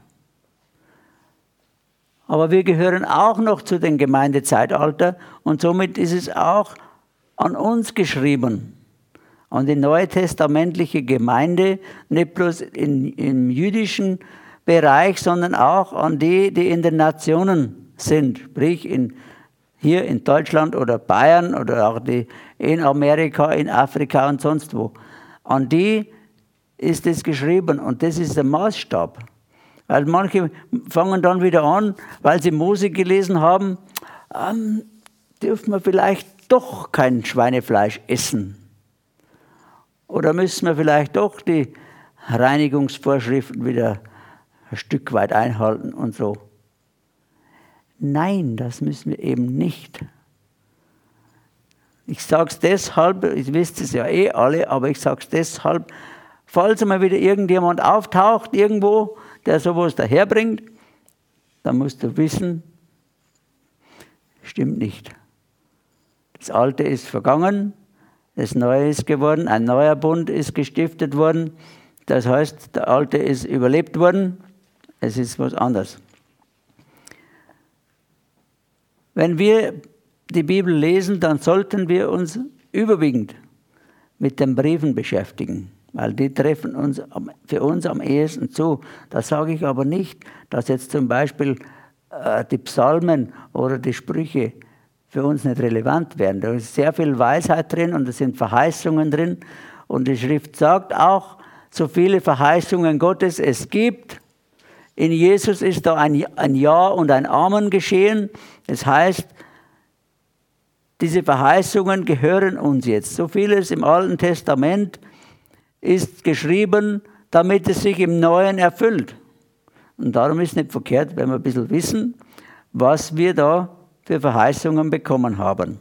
Aber wir gehören auch noch zu dem Gemeindezeitalter und somit ist es auch an uns geschrieben. An die neutestamentliche Gemeinde, nicht bloß in, im jüdischen Bereich, sondern auch an die, die in den Nationen sind. Sprich in, hier in Deutschland oder Bayern oder auch die in Amerika, in Afrika und sonst wo. An die ist es geschrieben und das ist der Maßstab. Weil manche fangen dann wieder an, weil sie Mose gelesen haben, ähm, dürfen wir vielleicht doch kein Schweinefleisch essen. Oder müssen wir vielleicht doch die Reinigungsvorschriften wieder ein Stück weit einhalten und so. Nein, das müssen wir eben nicht. Ich sage es deshalb, ihr wisst es ja eh alle, aber ich sage es deshalb, falls mal wieder irgendjemand auftaucht irgendwo, der sowas daherbringt, dann musst du wissen, stimmt nicht. Das Alte ist vergangen, das Neue ist geworden, ein neuer Bund ist gestiftet worden. Das heißt, der Alte ist überlebt worden, es ist was anderes. Wenn wir die Bibel lesen, dann sollten wir uns überwiegend mit den Briefen beschäftigen, weil die treffen uns für uns am ehesten zu. Das sage ich aber nicht, dass jetzt zum Beispiel äh, die Psalmen oder die Sprüche für uns nicht relevant wären. Da ist sehr viel Weisheit drin und da sind Verheißungen drin. Und die Schrift sagt auch, so viele Verheißungen Gottes es gibt. In Jesus ist da ein, ein Ja und ein Amen geschehen. Das heißt, diese Verheißungen gehören uns jetzt. So vieles im Alten Testament ist geschrieben, damit es sich im Neuen erfüllt. Und darum ist es nicht verkehrt, wenn wir ein bisschen wissen, was wir da für Verheißungen bekommen haben.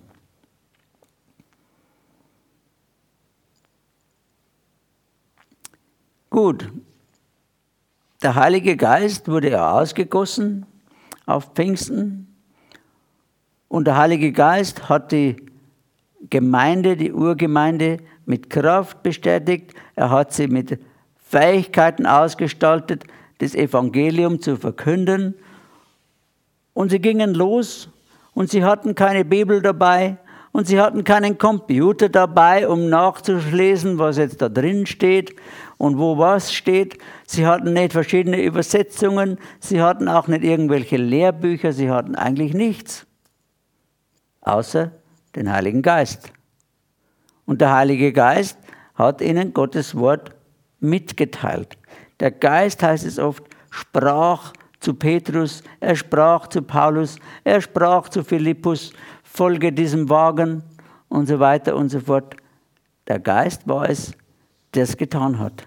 Gut, der Heilige Geist wurde ja ausgegossen auf Pfingsten und der Heilige Geist hat die Gemeinde, die Urgemeinde mit Kraft bestätigt. Er hat sie mit Fähigkeiten ausgestaltet, das Evangelium zu verkünden. Und sie gingen los und sie hatten keine Bibel dabei und sie hatten keinen Computer dabei, um nachzulesen, was jetzt da drin steht und wo was steht. Sie hatten nicht verschiedene Übersetzungen, sie hatten auch nicht irgendwelche Lehrbücher, sie hatten eigentlich nichts, außer den Heiligen Geist. Und der Heilige Geist hat ihnen Gottes Wort mitgeteilt. Der Geist, heißt es oft, sprach zu Petrus, er sprach zu Paulus, er sprach zu Philippus, folge diesem Wagen und so weiter und so fort. Der Geist war es, der es getan hat.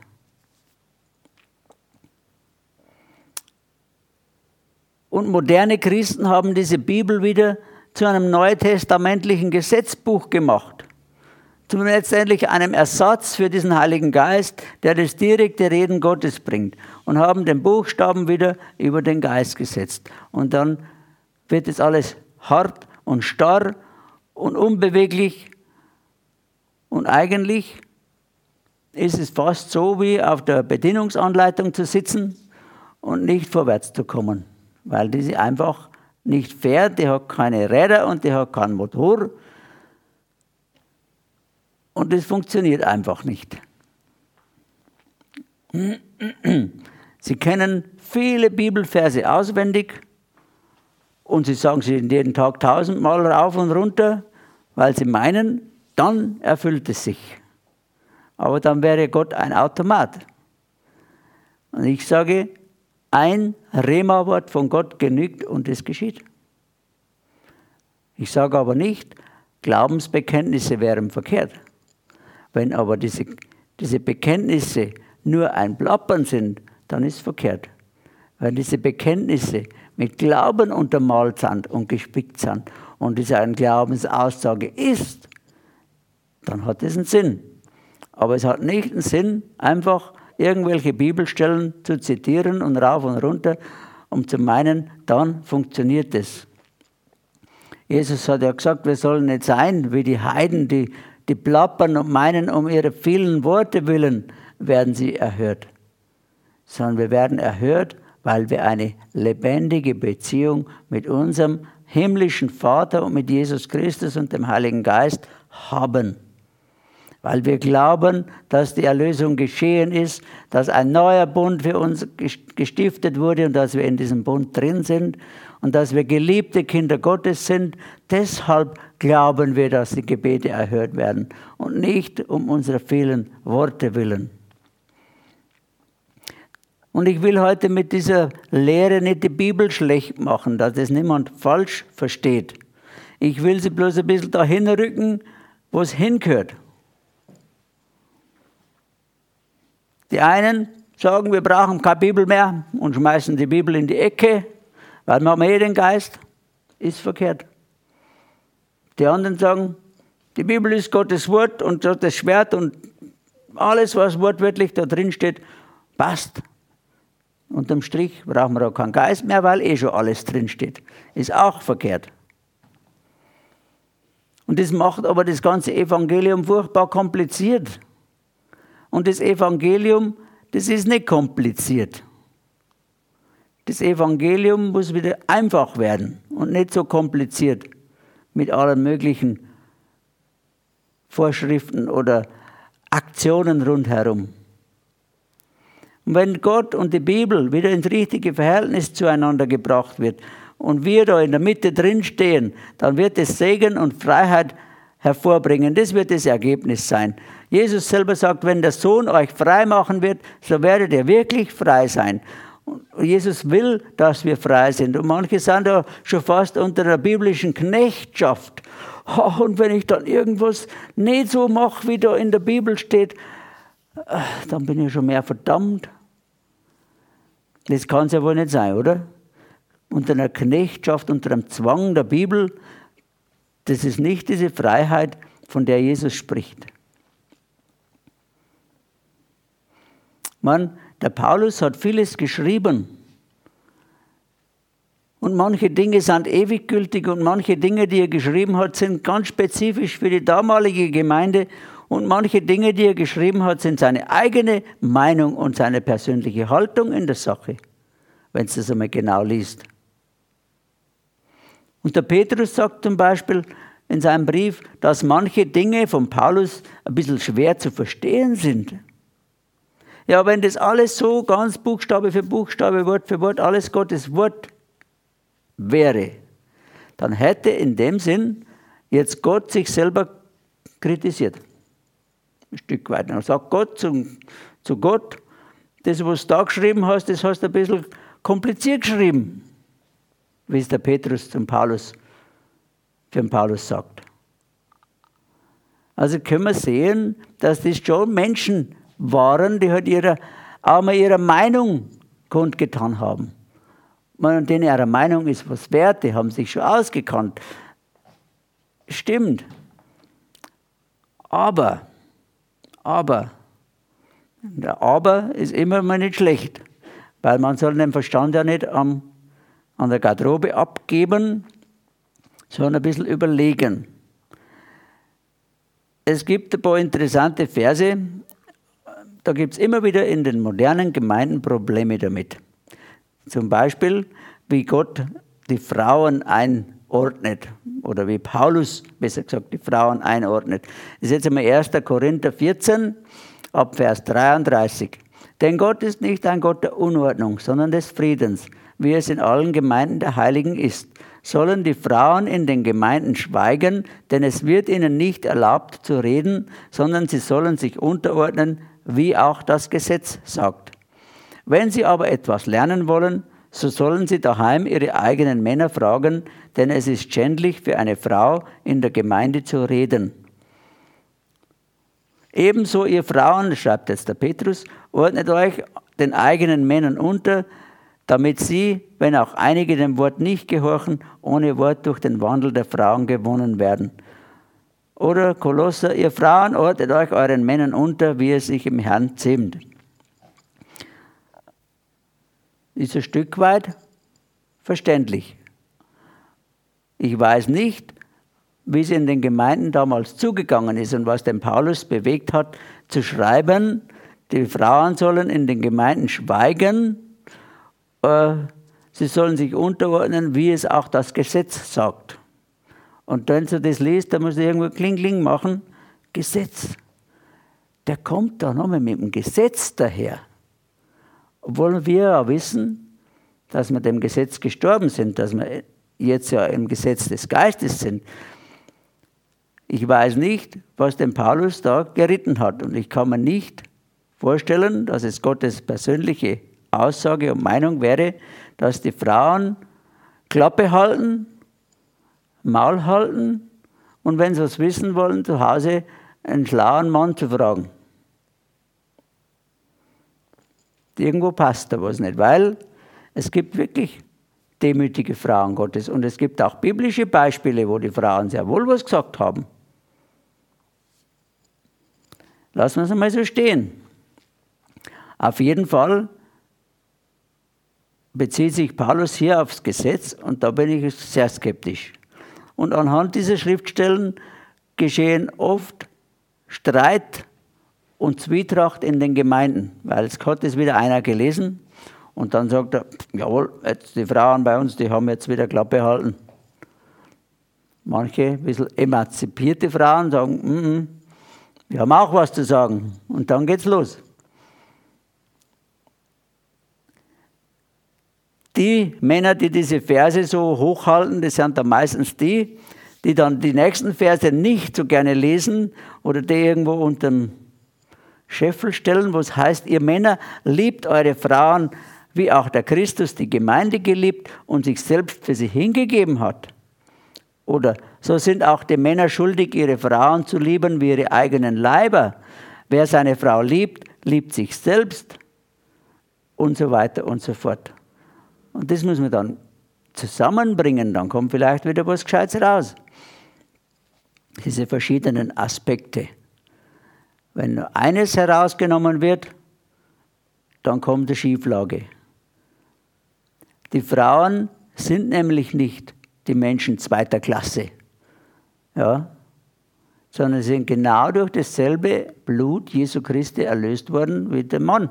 Und moderne Christen haben diese Bibel wieder zu einem neutestamentlichen Gesetzbuch gemacht. Zu letztendlich einem Ersatz für diesen Heiligen Geist, der das direkte Reden Gottes bringt. Und haben den Buchstaben wieder über den Geist gesetzt. Und dann wird es alles hart und starr und unbeweglich. Und eigentlich ist es fast so, wie auf der Bedienungsanleitung zu sitzen und nicht vorwärts zu kommen. Weil diese einfach nicht fährt, die hat keine Räder und die hat keinen Motor. Und das funktioniert einfach nicht. Sie kennen viele Bibelverse auswendig und sie sagen sie jeden Tag tausendmal rauf und runter, weil sie meinen, dann erfüllt es sich. Aber dann wäre Gott ein Automat. Und ich sage, ein Rema-Wort von Gott genügt und es geschieht. Ich sage aber nicht, Glaubensbekenntnisse wären verkehrt. Wenn aber diese, diese Bekenntnisse nur ein Plappern sind, dann ist es verkehrt. Wenn diese Bekenntnisse mit Glauben untermalt sind und gespickt sind und es eine Glaubensaussage ist, dann hat es einen Sinn. Aber es hat nicht einen Sinn, einfach irgendwelche Bibelstellen zu zitieren und rauf und runter, um zu meinen, dann funktioniert es. Jesus hat ja gesagt, wir sollen nicht sein wie die Heiden, die Die plappern und meinen, um ihre vielen Worte willen werden sie erhört. Sondern wir werden erhört, weil wir eine lebendige Beziehung mit unserem himmlischen Vater und mit Jesus Christus und dem Heiligen Geist haben. Weil wir glauben, dass die Erlösung geschehen ist, dass ein neuer Bund für uns gestiftet wurde und dass wir in diesem Bund drin sind und dass wir geliebte Kinder Gottes sind. Deshalb glauben wir, dass die Gebete erhört werden und nicht um unsere vielen Worte willen. Und ich will heute mit dieser Lehre nicht die Bibel schlecht machen, dass das niemand falsch versteht. Ich will sie bloß ein bisschen dahin rücken, wo es hingehört. Die einen sagen, wir brauchen keine Bibel mehr und schmeißen die Bibel in die Ecke, weil wir haben eh den Geist. Ist verkehrt. Die anderen sagen, Die Bibel ist Gottes Wort und das Schwert und alles, was wortwörtlich da drin steht, passt. Unterm Strich brauchen wir auch keinen Geist mehr, weil eh schon alles drin steht. Ist auch verkehrt. Und das macht aber das ganze Evangelium furchtbar kompliziert. Und das Evangelium, das ist nicht kompliziert. Das Evangelium muss wieder einfach werden und nicht so kompliziert mit allen möglichen Vorschriften oder Aktionen rundherum. Und wenn Gott und die Bibel wieder ins richtige Verhältnis zueinander gebracht wird und wir da in der Mitte drin stehen, dann wird es Segen und Freiheit hervorbringen. Das wird das Ergebnis sein. Jesus selber sagt, wenn der Sohn euch frei machen wird, so werdet ihr wirklich frei sein. Und Jesus will, dass wir frei sind. Und manche sind da schon fast unter der biblischen Knechtschaft. Oh, und wenn ich dann irgendwas nicht so mache, wie da in der Bibel steht, dann bin ich schon mehr verdammt. Das kann es ja wohl nicht sein, oder? Unter einer Knechtschaft, unter einem Zwang der Bibel, das ist nicht diese Freiheit, von der Jesus spricht. Man, der Paulus hat vieles geschrieben. Und manche Dinge sind ewig gültig und manche Dinge, die er geschrieben hat, sind ganz spezifisch für die damalige Gemeinde. Und manche Dinge, die er geschrieben hat, sind seine eigene Meinung und seine persönliche Haltung in der Sache, wenn du das einmal genau liest. Und der Petrus sagt zum Beispiel in seinem Brief, dass manche Dinge von Paulus ein bisschen schwer zu verstehen sind. Ja, wenn das alles so ganz Buchstabe für Buchstabe, Wort für Wort, alles Gottes Wort wäre, dann hätte in dem Sinn jetzt Gott sich selber kritisiert. Ein Stück weit. Dann sagt Gott zu, zu Gott, das, was du da geschrieben hast, das hast du ein bisschen kompliziert geschrieben, wie es der Petrus zum Paulus, für den Paulus sagt. Also können wir sehen, dass das schon Menschen waren, die halt ihre, auch mal ihre Meinung kundgetan haben. Und denen ihre Meinung ist was wert, die haben sich schon ausgekannt. Stimmt. Aber, aber, der Aber ist immer mal nicht schlecht, weil man soll den Verstand ja nicht am, an der Garderobe abgeben, sondern ein bisschen überlegen. Es gibt ein paar interessante Verse, da gibt es immer wieder in den modernen Gemeinden Probleme damit. Zum Beispiel, wie Gott die Frauen einordnet oder wie Paulus, besser gesagt, die Frauen einordnet. Das ist jetzt einmal erster Korinther vierzehn, ab Vers dreiunddreißig. Denn Gott ist nicht ein Gott der Unordnung, sondern des Friedens, wie es in allen Gemeinden der Heiligen ist. Sollen die Frauen in den Gemeinden schweigen, denn es wird ihnen nicht erlaubt zu reden, sondern sie sollen sich unterordnen, wie auch das Gesetz sagt. Wenn sie aber etwas lernen wollen, so sollen sie daheim ihre eigenen Männer fragen, denn es ist schändlich für eine Frau, in der Gemeinde zu reden. Ebenso ihr Frauen, schreibt jetzt der Petrus, ordnet euch den eigenen Männern unter, damit sie, wenn auch einige dem Wort nicht gehorchen, ohne Wort durch den Wandel der Frauen gewonnen werden. Oder Kolosser, ihr Frauen ordnet euch euren Männern unter, wie es sich im Herrn ziemt. Ist ein Stück weit verständlich. Ich weiß nicht, wie es in den Gemeinden damals zugegangen ist und was den Paulus bewegt hat, zu schreiben, die Frauen sollen in den Gemeinden schweigen, äh, sie sollen sich unterordnen, wie es auch das Gesetz sagt. Und wenn du das liest, dann musst du irgendwo Kling, Kling machen. Gesetz. Der kommt da nochmal mit dem Gesetz daher. Obwohl wir ja wissen, dass wir dem Gesetz gestorben sind, dass wir jetzt ja im Gesetz des Geistes sind. Ich weiß nicht, was den Paulus da geritten hat. Und ich kann mir nicht vorstellen, dass es Gottes persönliche Aussage und Meinung wäre, dass die Frauen Klappe halten, Maul halten und wenn sie was wissen wollen, zu Hause einen schlauen Mann zu fragen. Irgendwo passt da was nicht, weil es gibt wirklich demütige Frauen Gottes und es gibt auch biblische Beispiele, wo die Frauen sehr wohl was gesagt haben. Lassen wir es einmal so stehen. Auf jeden Fall bezieht sich Paulus hier aufs Gesetz und da bin ich sehr skeptisch. Und anhand dieser Schriftstellen geschehen oft Streit und Zwietracht in den Gemeinden, weil es hat es wieder einer gelesen und dann sagt er, jawohl, jetzt die Frauen bei uns, die haben jetzt wieder Klappe halten. Manche ein bisschen emanzipierte Frauen sagen, mm -mm, wir haben auch was zu sagen und dann geht's los. Die Männer, die diese Verse so hochhalten, das sind dann meistens die, die dann die nächsten Verse nicht so gerne lesen oder die irgendwo unterm Scheffel stellen, wo es heißt, ihr Männer, liebt eure Frauen, wie auch der Christus die Gemeinde geliebt und sich selbst für sie hingegeben hat. Oder so sind auch die Männer schuldig, ihre Frauen zu lieben wie ihre eigenen Leiber. Wer seine Frau liebt, liebt sich selbst und so weiter und so fort. Und das muss man dann zusammenbringen, dann kommt vielleicht wieder was Gescheites raus. Diese verschiedenen Aspekte. Wenn nur eines herausgenommen wird, dann kommt eine Schieflage. Die Frauen sind nämlich nicht die Menschen zweiter Klasse, ja, sondern sind genau durch dasselbe Blut Jesu Christi erlöst worden wie der Mann.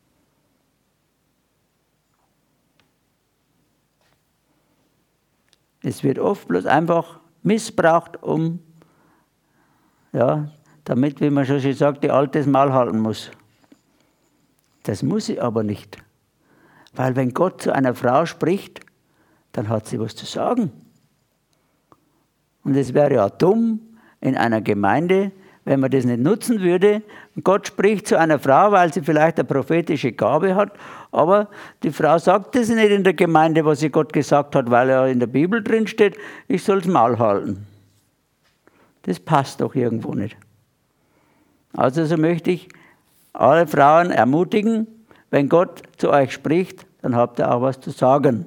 Es wird oft bloß einfach missbraucht, um, ja, damit, wie man schon sagt, die Alte das Maul halten muss. Das muss sie aber nicht. Weil wenn Gott zu einer Frau spricht, dann hat sie was zu sagen. Und es wäre ja dumm in einer Gemeinde, wenn man das nicht nutzen würde. Gott spricht zu einer Frau, weil sie vielleicht eine prophetische Gabe hat, aber die Frau sagt das nicht in der Gemeinde, was sie Gott gesagt hat, weil ja in der Bibel drin steht, ich soll das Maul halten. Das passt doch irgendwo nicht. Also so möchte ich alle Frauen ermutigen, wenn Gott zu euch spricht, dann habt ihr auch was zu sagen.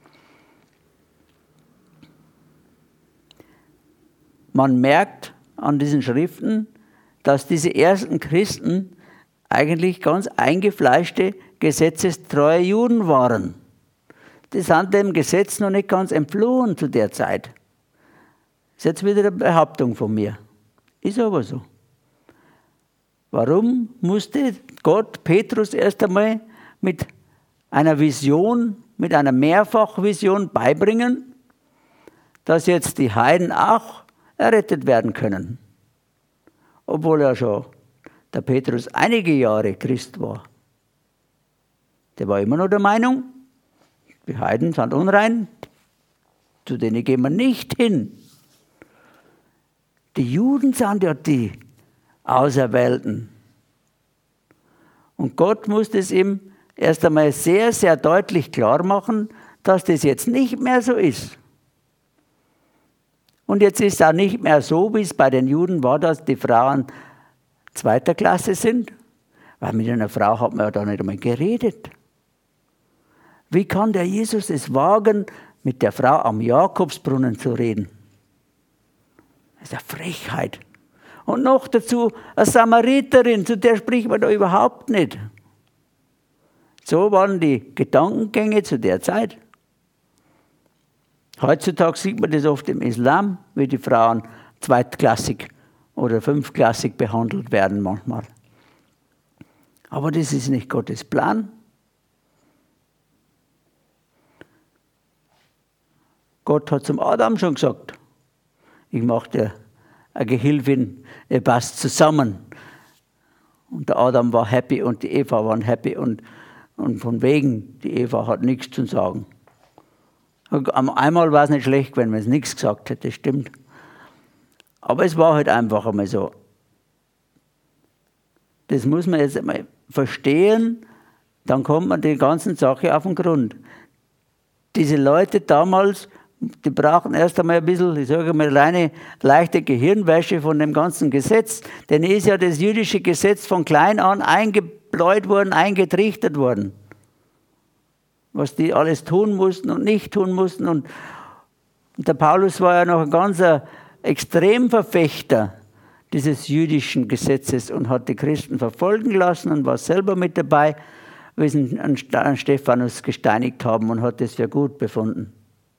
Man merkt an diesen Schriften, dass diese ersten Christen eigentlich ganz eingefleischte, gesetzestreue Juden waren. Die sind dem Gesetz noch nicht ganz entflohen zu der Zeit. Das ist jetzt wieder eine Behauptung von mir. Ist aber so. Warum musste Gott Petrus erst einmal mit einer Vision, mit einer Mehrfachvision beibringen, dass jetzt die Heiden auch errettet werden können? Obwohl ja schon der Petrus einige Jahre Christ war. Der war immer noch der Meinung, die Heiden sind unrein, zu denen gehen wir nicht hin. Die Juden sind ja die Auserwählten. Und Gott musste es ihm erst einmal sehr, sehr deutlich klar machen, dass das jetzt nicht mehr so ist. Und jetzt ist es auch nicht mehr so, wie es bei den Juden war, dass die Frauen zweiter Klasse sind, weil mit einer Frau hat man ja da nicht einmal geredet. Wie kann der Jesus es wagen, mit der Frau am Jakobsbrunnen zu reden? Das ist eine Frechheit. Und noch dazu eine Samariterin, zu der spricht man da überhaupt nicht. So waren die Gedankengänge zu der Zeit. Heutzutage sieht man das oft im Islam, wie die Frauen zweitklassig oder fünftklassig behandelt werden manchmal. Aber das ist nicht Gottes Plan. Gott hat zum Adam schon gesagt, ich mache dir eine Gehilfin, ihr passt zusammen. Und der Adam war happy und die Eva waren happy und, und von wegen, die Eva hat nichts zu sagen. Einmal war es nicht schlecht, wenn man es nichts gesagt hätte, das stimmt. Aber es war halt einfach einmal so. Das muss man jetzt einmal verstehen, dann kommt man die ganzen Sache auf den Grund. Diese Leute damals, die brauchen erst einmal ein bisschen, ich sage mal, reine leichte Gehirnwäsche von dem ganzen Gesetz. Denn ist ja das jüdische Gesetz von klein an eingebläut worden, eingetrichtert worden. Was die alles tun mussten und nicht tun mussten. Und, und der Paulus war ja noch ein ganzer Extremverfechter dieses jüdischen Gesetzes und hat die Christen verfolgen lassen und war selber mit dabei, wie sie an Stephanus gesteinigt haben und hat das für gut befunden.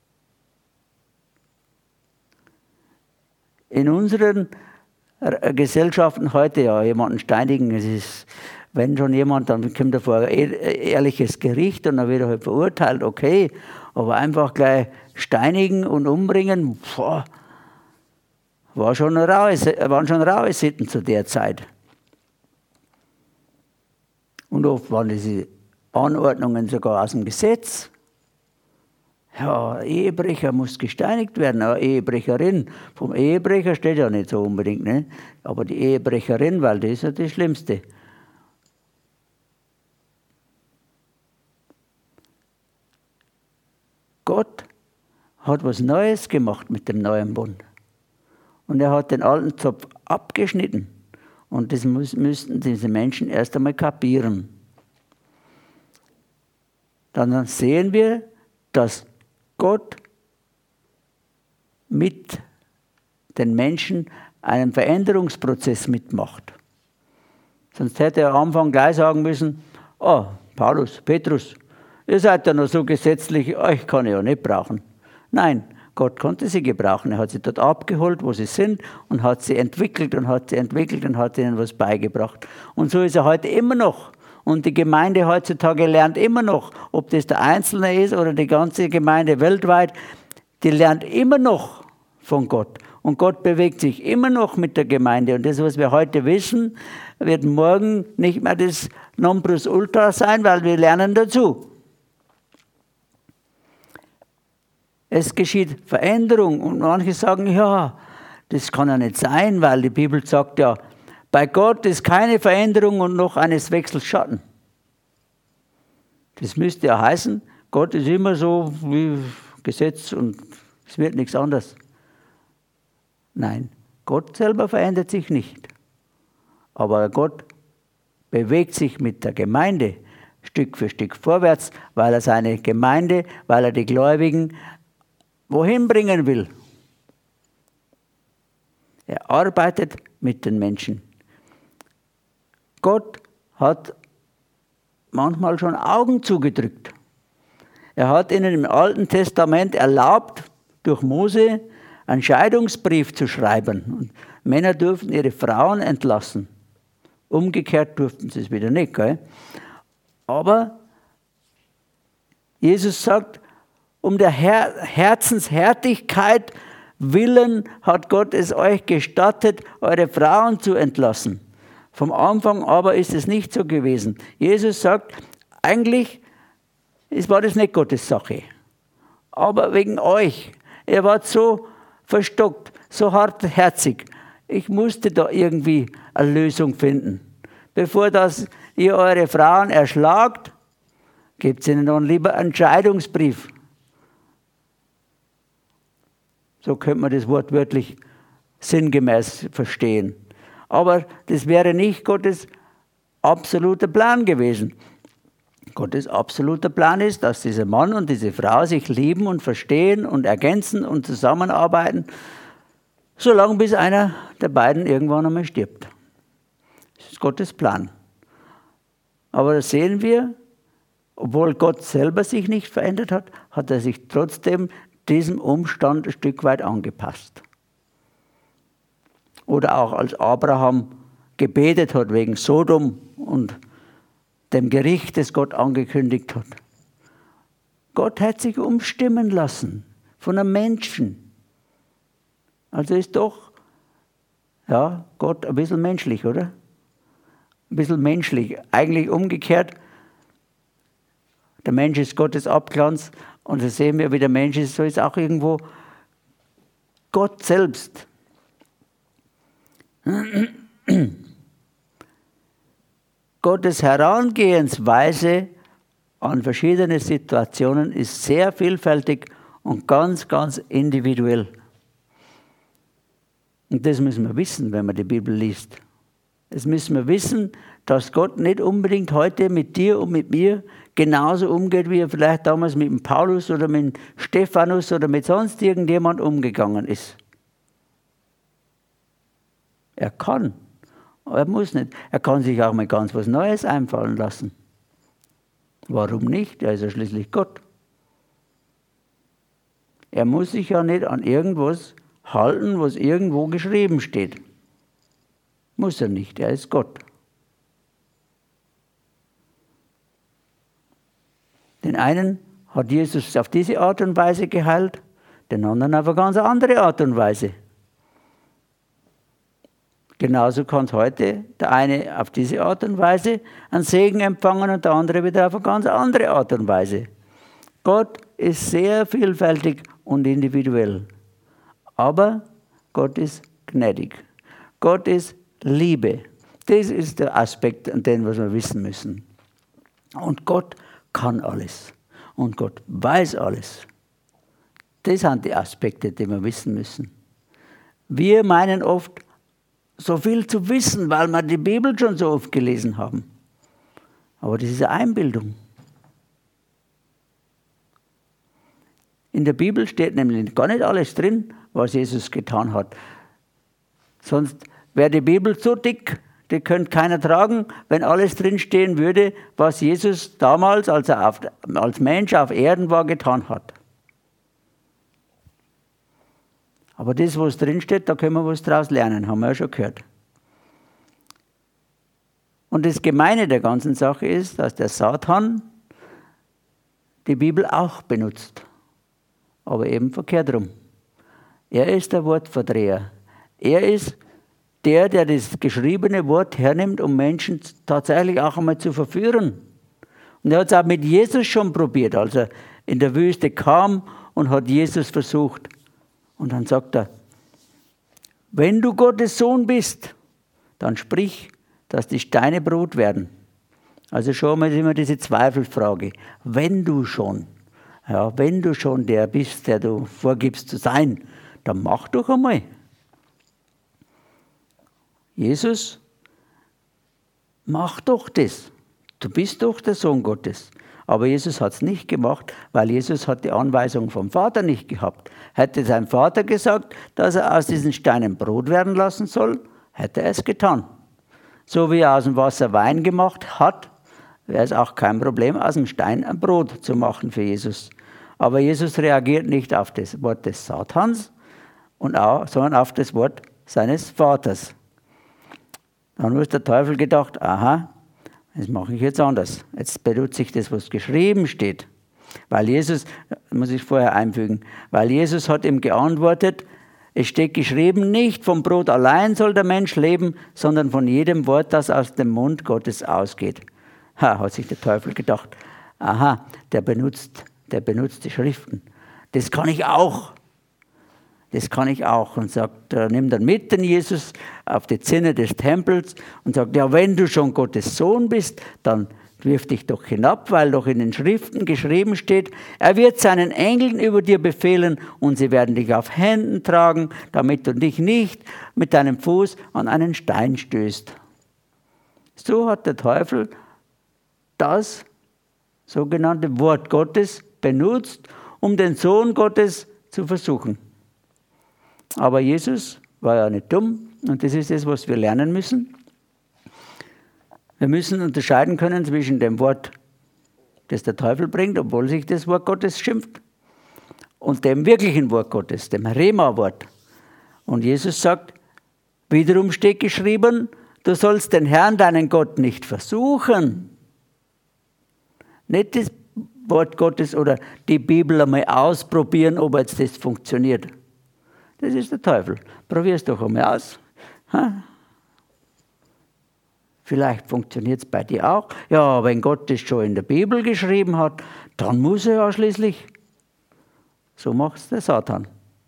In unseren Gesellschaften heute ja jemanden steinigen, es ist, wenn schon jemand, dann kommt er vor ein ehrliches Gericht und dann wird er halt verurteilt, okay, aber einfach gleich steinigen und umbringen, boah, war schon raue, waren schon raue Sitten zu der Zeit. Und oft waren diese Anordnungen sogar aus dem Gesetz. Ja, ein Ehebrecher muss gesteinigt werden, eine Ehebrecherin. Vom Ehebrecher steht ja nicht so unbedingt, ne? Aber die Ehebrecherin, weil das ist ja das Schlimmste. Gott hat was Neues gemacht mit dem neuen Bund. Und er hat den alten Zopf abgeschnitten. Und das müssten diese Menschen erst einmal kapieren. Dann sehen wir, dass Gott mit den Menschen einen Veränderungsprozess mitmacht. Sonst hätte er am Anfang gleich sagen müssen, oh, Paulus, Petrus, ihr seid ja noch so gesetzlich, euch kann ich ja nicht brauchen. Nein, Gott konnte sie gebrauchen. Er hat sie dort abgeholt, wo sie sind, und hat sie entwickelt und hat sie entwickelt und hat ihnen was beigebracht. Und so ist er heute immer noch. Und die Gemeinde heutzutage lernt immer noch, ob das der Einzelne ist oder die ganze Gemeinde weltweit, die lernt immer noch von Gott. Und Gott bewegt sich immer noch mit der Gemeinde. Und das, was wir heute wissen, wird morgen nicht mehr das Nonplusultra sein, weil wir lernen dazu. Es geschieht Veränderung und manche sagen, ja, das kann ja nicht sein, weil die Bibel sagt ja, bei Gott ist keine Veränderung und noch eines Wechsels Schatten. Das müsste ja heißen, Gott ist immer so wie Gesetz und es wird nichts anderes. Nein, Gott selber verändert sich nicht. Aber Gott bewegt sich mit der Gemeinde Stück für Stück vorwärts, weil er seine Gemeinde, weil er die Gläubigen wohin bringen will. Er arbeitet mit den Menschen. Gott hat manchmal schon Augen zugedrückt. Er hat ihnen im Alten Testament erlaubt, durch Mose einen Scheidungsbrief zu schreiben. Und Männer durften ihre Frauen entlassen. Umgekehrt durften sie es wieder nicht. Gell? Aber Jesus sagt, um der Her- Herzenshärtigkeit willen hat Gott es euch gestattet, eure Frauen zu entlassen. Vom Anfang aber ist es nicht so gewesen. Jesus sagt, eigentlich war das nicht Gottes Sache. Aber wegen euch. Ihr wart so verstockt, so hartherzig. Ich musste da irgendwie eine Lösung finden. Bevor das ihr eure Frauen erschlagt, gebt ihnen dann lieber einen Scheidungsbrief. So könnte man das wortwörtlich sinngemäß verstehen. Aber das wäre nicht Gottes absoluter Plan gewesen. Gottes absoluter Plan ist, dass dieser Mann und diese Frau sich lieben und verstehen und ergänzen und zusammenarbeiten, solange bis einer der beiden irgendwann einmal stirbt. Das ist Gottes Plan. Aber da sehen wir, obwohl Gott selber sich nicht verändert hat, hat er sich trotzdem diesem Umstand ein Stück weit angepasst. Oder auch als Abraham gebetet hat wegen Sodom und dem Gericht, das Gott angekündigt hat. Gott hat sich umstimmen lassen von einem Menschen. Also ist doch, ja, Gott ein bisschen menschlich, oder? Ein bisschen menschlich. Eigentlich umgekehrt, der Mensch ist Gottes Abglanz und da sehen wir, wie der Mensch ist, so ist auch irgendwo Gott selbst. Gottes Herangehensweise an verschiedene Situationen ist sehr vielfältig und ganz, ganz individuell. Und das müssen wir wissen, wenn man die Bibel liest. Das müssen wir wissen, dass Gott nicht unbedingt heute mit dir und mit mir genauso umgeht, wie er vielleicht damals mit dem Paulus oder mit dem Stephanus oder mit sonst irgendjemand umgegangen ist. Er kann, aber er muss nicht. Er kann sich auch mal ganz was Neues einfallen lassen. Warum nicht? Er ist ja schließlich Gott. Er muss sich ja nicht an irgendwas halten, was irgendwo geschrieben steht. Muss er nicht, er ist Gott. Den einen hat Jesus auf diese Art und Weise geheilt, den anderen auf eine ganz andere Art und Weise. Genauso kann es heute der eine auf diese Art und Weise einen Segen empfangen und der andere wieder auf eine ganz andere Art und Weise. Gott ist sehr vielfältig und individuell. Aber Gott ist gnädig. Gott ist Liebe. Das ist der Aspekt, an den was wir wissen müssen. Und Gott kann alles. Und Gott weiß alles. Das sind die Aspekte, die wir wissen müssen. Wir meinen oft, so viel zu wissen, weil wir die Bibel schon so oft gelesen haben. Aber das ist eine Einbildung. In der Bibel steht nämlich gar nicht alles drin, was Jesus getan hat. Sonst wäre die Bibel so dick, die könnte keiner tragen, wenn alles drinstehen würde, was Jesus damals, als er auf, als Mensch auf Erden war, getan hat. Aber das, was drinsteht, da können wir was draus lernen, haben wir ja schon gehört. Und das Gemeine der ganzen Sache ist, dass der Satan die Bibel auch benutzt. Aber eben verkehrt rum. Er ist der Wortverdreher. Er ist der, der das geschriebene Wort hernimmt, um Menschen tatsächlich auch einmal zu verführen. Und er hat es auch mit Jesus schon probiert, als er in der Wüste kam und hat Jesus versucht. Und dann sagt er, wenn du Gottes Sohn bist, dann sprich, dass die Steine Brot werden. Also schon mal immer diese Zweifelfrage. Wenn du schon, ja, wenn du schon der bist, der du vorgibst zu sein, dann mach doch einmal. Jesus, mach doch das. Du bist doch der Sohn Gottes. Aber Jesus hat es nicht gemacht, weil Jesus hat die Anweisung vom Vater nicht gehabt. Hätte sein Vater gesagt, dass er aus diesen Steinen Brot werden lassen soll, hätte er es getan. So wie er aus dem Wasser Wein gemacht hat, wäre es auch kein Problem, aus dem Stein ein Brot zu machen für Jesus. Aber Jesus reagiert nicht auf das Wort des Satans, und auch, sondern auf das Wort seines Vaters. Dann hat der Teufel gedacht, aha, das mache ich jetzt anders. Jetzt benutze ich das, was geschrieben steht. Weil Jesus, muss ich vorher einfügen, weil Jesus hat ihm geantwortet, es steht geschrieben, nicht vom Brot allein soll der Mensch leben, sondern von jedem Wort, das aus dem Mund Gottes ausgeht. Ha, hat sich der Teufel gedacht, aha, der benutzt, der benutzt die Schriften. Das kann ich auch. Das kann ich auch. Und sagt, er nimmt dann mit den Jesus auf die Zinne des Tempels und sagt, ja, wenn du schon Gottes Sohn bist, dann wirf dich doch hinab, weil doch in den Schriften geschrieben steht, er wird seinen Engeln über dir befehlen und sie werden dich auf Händen tragen, damit du dich nicht mit deinem Fuß an einen Stein stößt. So hat der Teufel das sogenannte Wort Gottes benutzt, um den Sohn Gottes zu versuchen. Aber Jesus war ja nicht dumm und das ist das, was wir lernen müssen. Wir müssen unterscheiden können zwischen dem Wort, das der Teufel bringt, obwohl sich das Wort Gottes schimpft, und dem wirklichen Wort Gottes, dem Rema-Wort. Und Jesus sagt, wiederum steht geschrieben, du sollst den Herrn, deinen Gott, nicht versuchen. Nicht das Wort Gottes oder die Bibel einmal ausprobieren, ob jetzt das funktioniert. Das ist der Teufel. Probier es doch einmal aus. Ha? Vielleicht funktioniert es bei dir auch. Ja, wenn Gott das schon in der Bibel geschrieben hat, dann muss er ja schließlich. So macht es der Satan.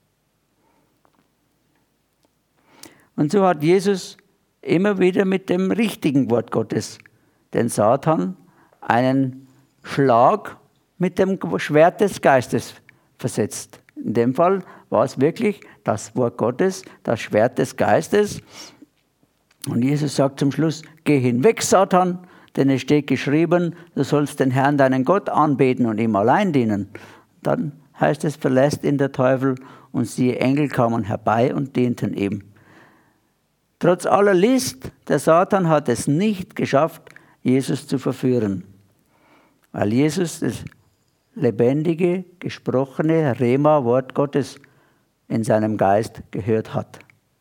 Und so hat Jesus immer wieder mit dem richtigen Wort Gottes den Satan einen Schlag mit dem Schwert des Geistes versetzt. In dem Fall war es wirklich das Wort Gottes, das Schwert des Geistes. Und Jesus sagt zum Schluss, geh hinweg, Satan, denn es steht geschrieben, du sollst den Herrn, deinen Gott, anbeten und ihm allein dienen. Dann heißt es, verlässt ihn der Teufel und siehe, Engel kamen herbei und dienten ihm. Trotz aller List, der Satan hat es nicht geschafft, Jesus zu verführen. Weil Jesus das lebendige, gesprochene Rema-Wort Gottes in seinem Geist gehört hat.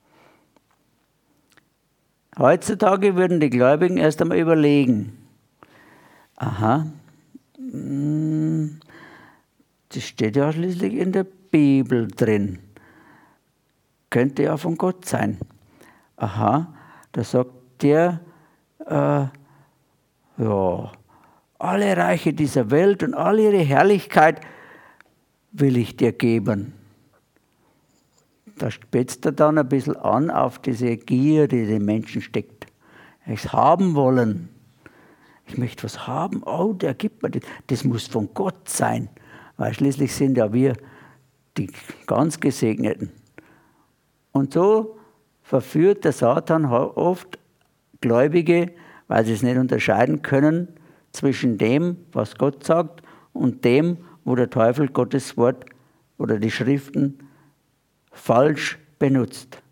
Heutzutage würden die Gläubigen erst einmal überlegen, aha, das steht ja schließlich in der Bibel drin. Könnte ja von Gott sein. Aha, da sagt der, äh, ja, alle Reiche dieser Welt und all ihre Herrlichkeit will ich dir geben. Da spitzt er dann ein bisschen an auf diese Gier, die den Menschen steckt. Es haben wollen. Ich möchte was haben. Oh, der gibt mir das. Das muss von Gott sein. Weil schließlich sind ja wir die ganz Gesegneten. Und so verführt der Satan oft Gläubige, weil sie es nicht unterscheiden können zwischen dem, was Gott sagt, und dem, wo der Teufel Gottes Wort oder die Schriften falsch benutzt.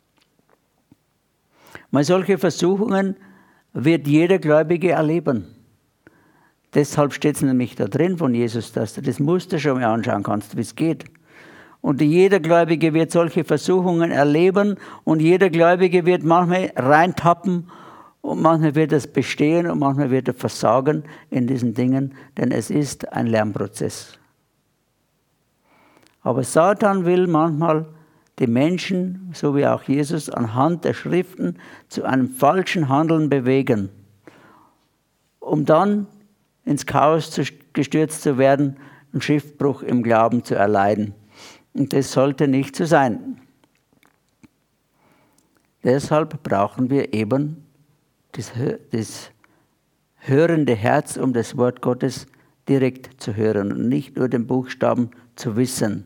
Mal solche Versuchungen wird jeder Gläubige erleben. Deshalb steht es nämlich da drin von Jesus, dass du das Muster schon mal anschauen kannst, wie es geht. Und jeder Gläubige wird solche Versuchungen erleben und jeder Gläubige wird manchmal reintappen und manchmal wird es bestehen und manchmal wird er versagen in diesen Dingen, denn es ist ein Lernprozess. Aber Satan will manchmal die Menschen, so wie auch Jesus, anhand der Schriften zu einem falschen Handeln bewegen, um dann ins Chaos gestürzt zu werden und Schiffbruch im Glauben zu erleiden. Und das sollte nicht so sein. Deshalb brauchen wir eben das, das hörende Herz, um das Wort Gottes direkt zu hören und nicht nur den Buchstaben zu wissen.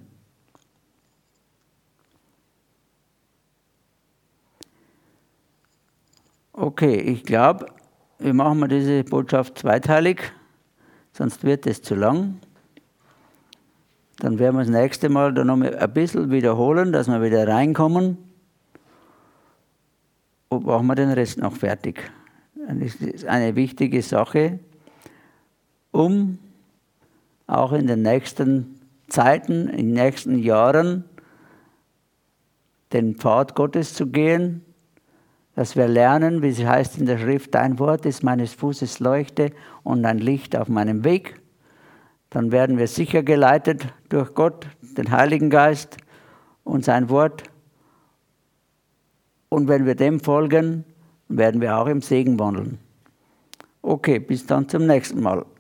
Okay, ich glaube, wir machen mal diese Botschaft zweiteilig, sonst wird es zu lang. Dann werden wir das nächste Mal dann noch ein bisschen wiederholen, dass wir wieder reinkommen. Und machen wir den Rest noch fertig. Das ist eine wichtige Sache, um auch in den nächsten Zeiten, in den nächsten Jahren den Pfad Gottes zu gehen, dass wir lernen, wie es heißt in der Schrift, dein Wort ist meines Fußes Leuchte und ein Licht auf meinem Weg. Dann werden wir sicher geleitet durch Gott, den Heiligen Geist und sein Wort. Und wenn wir dem folgen, werden wir auch im Segen wandeln. Okay, bis dann zum nächsten Mal.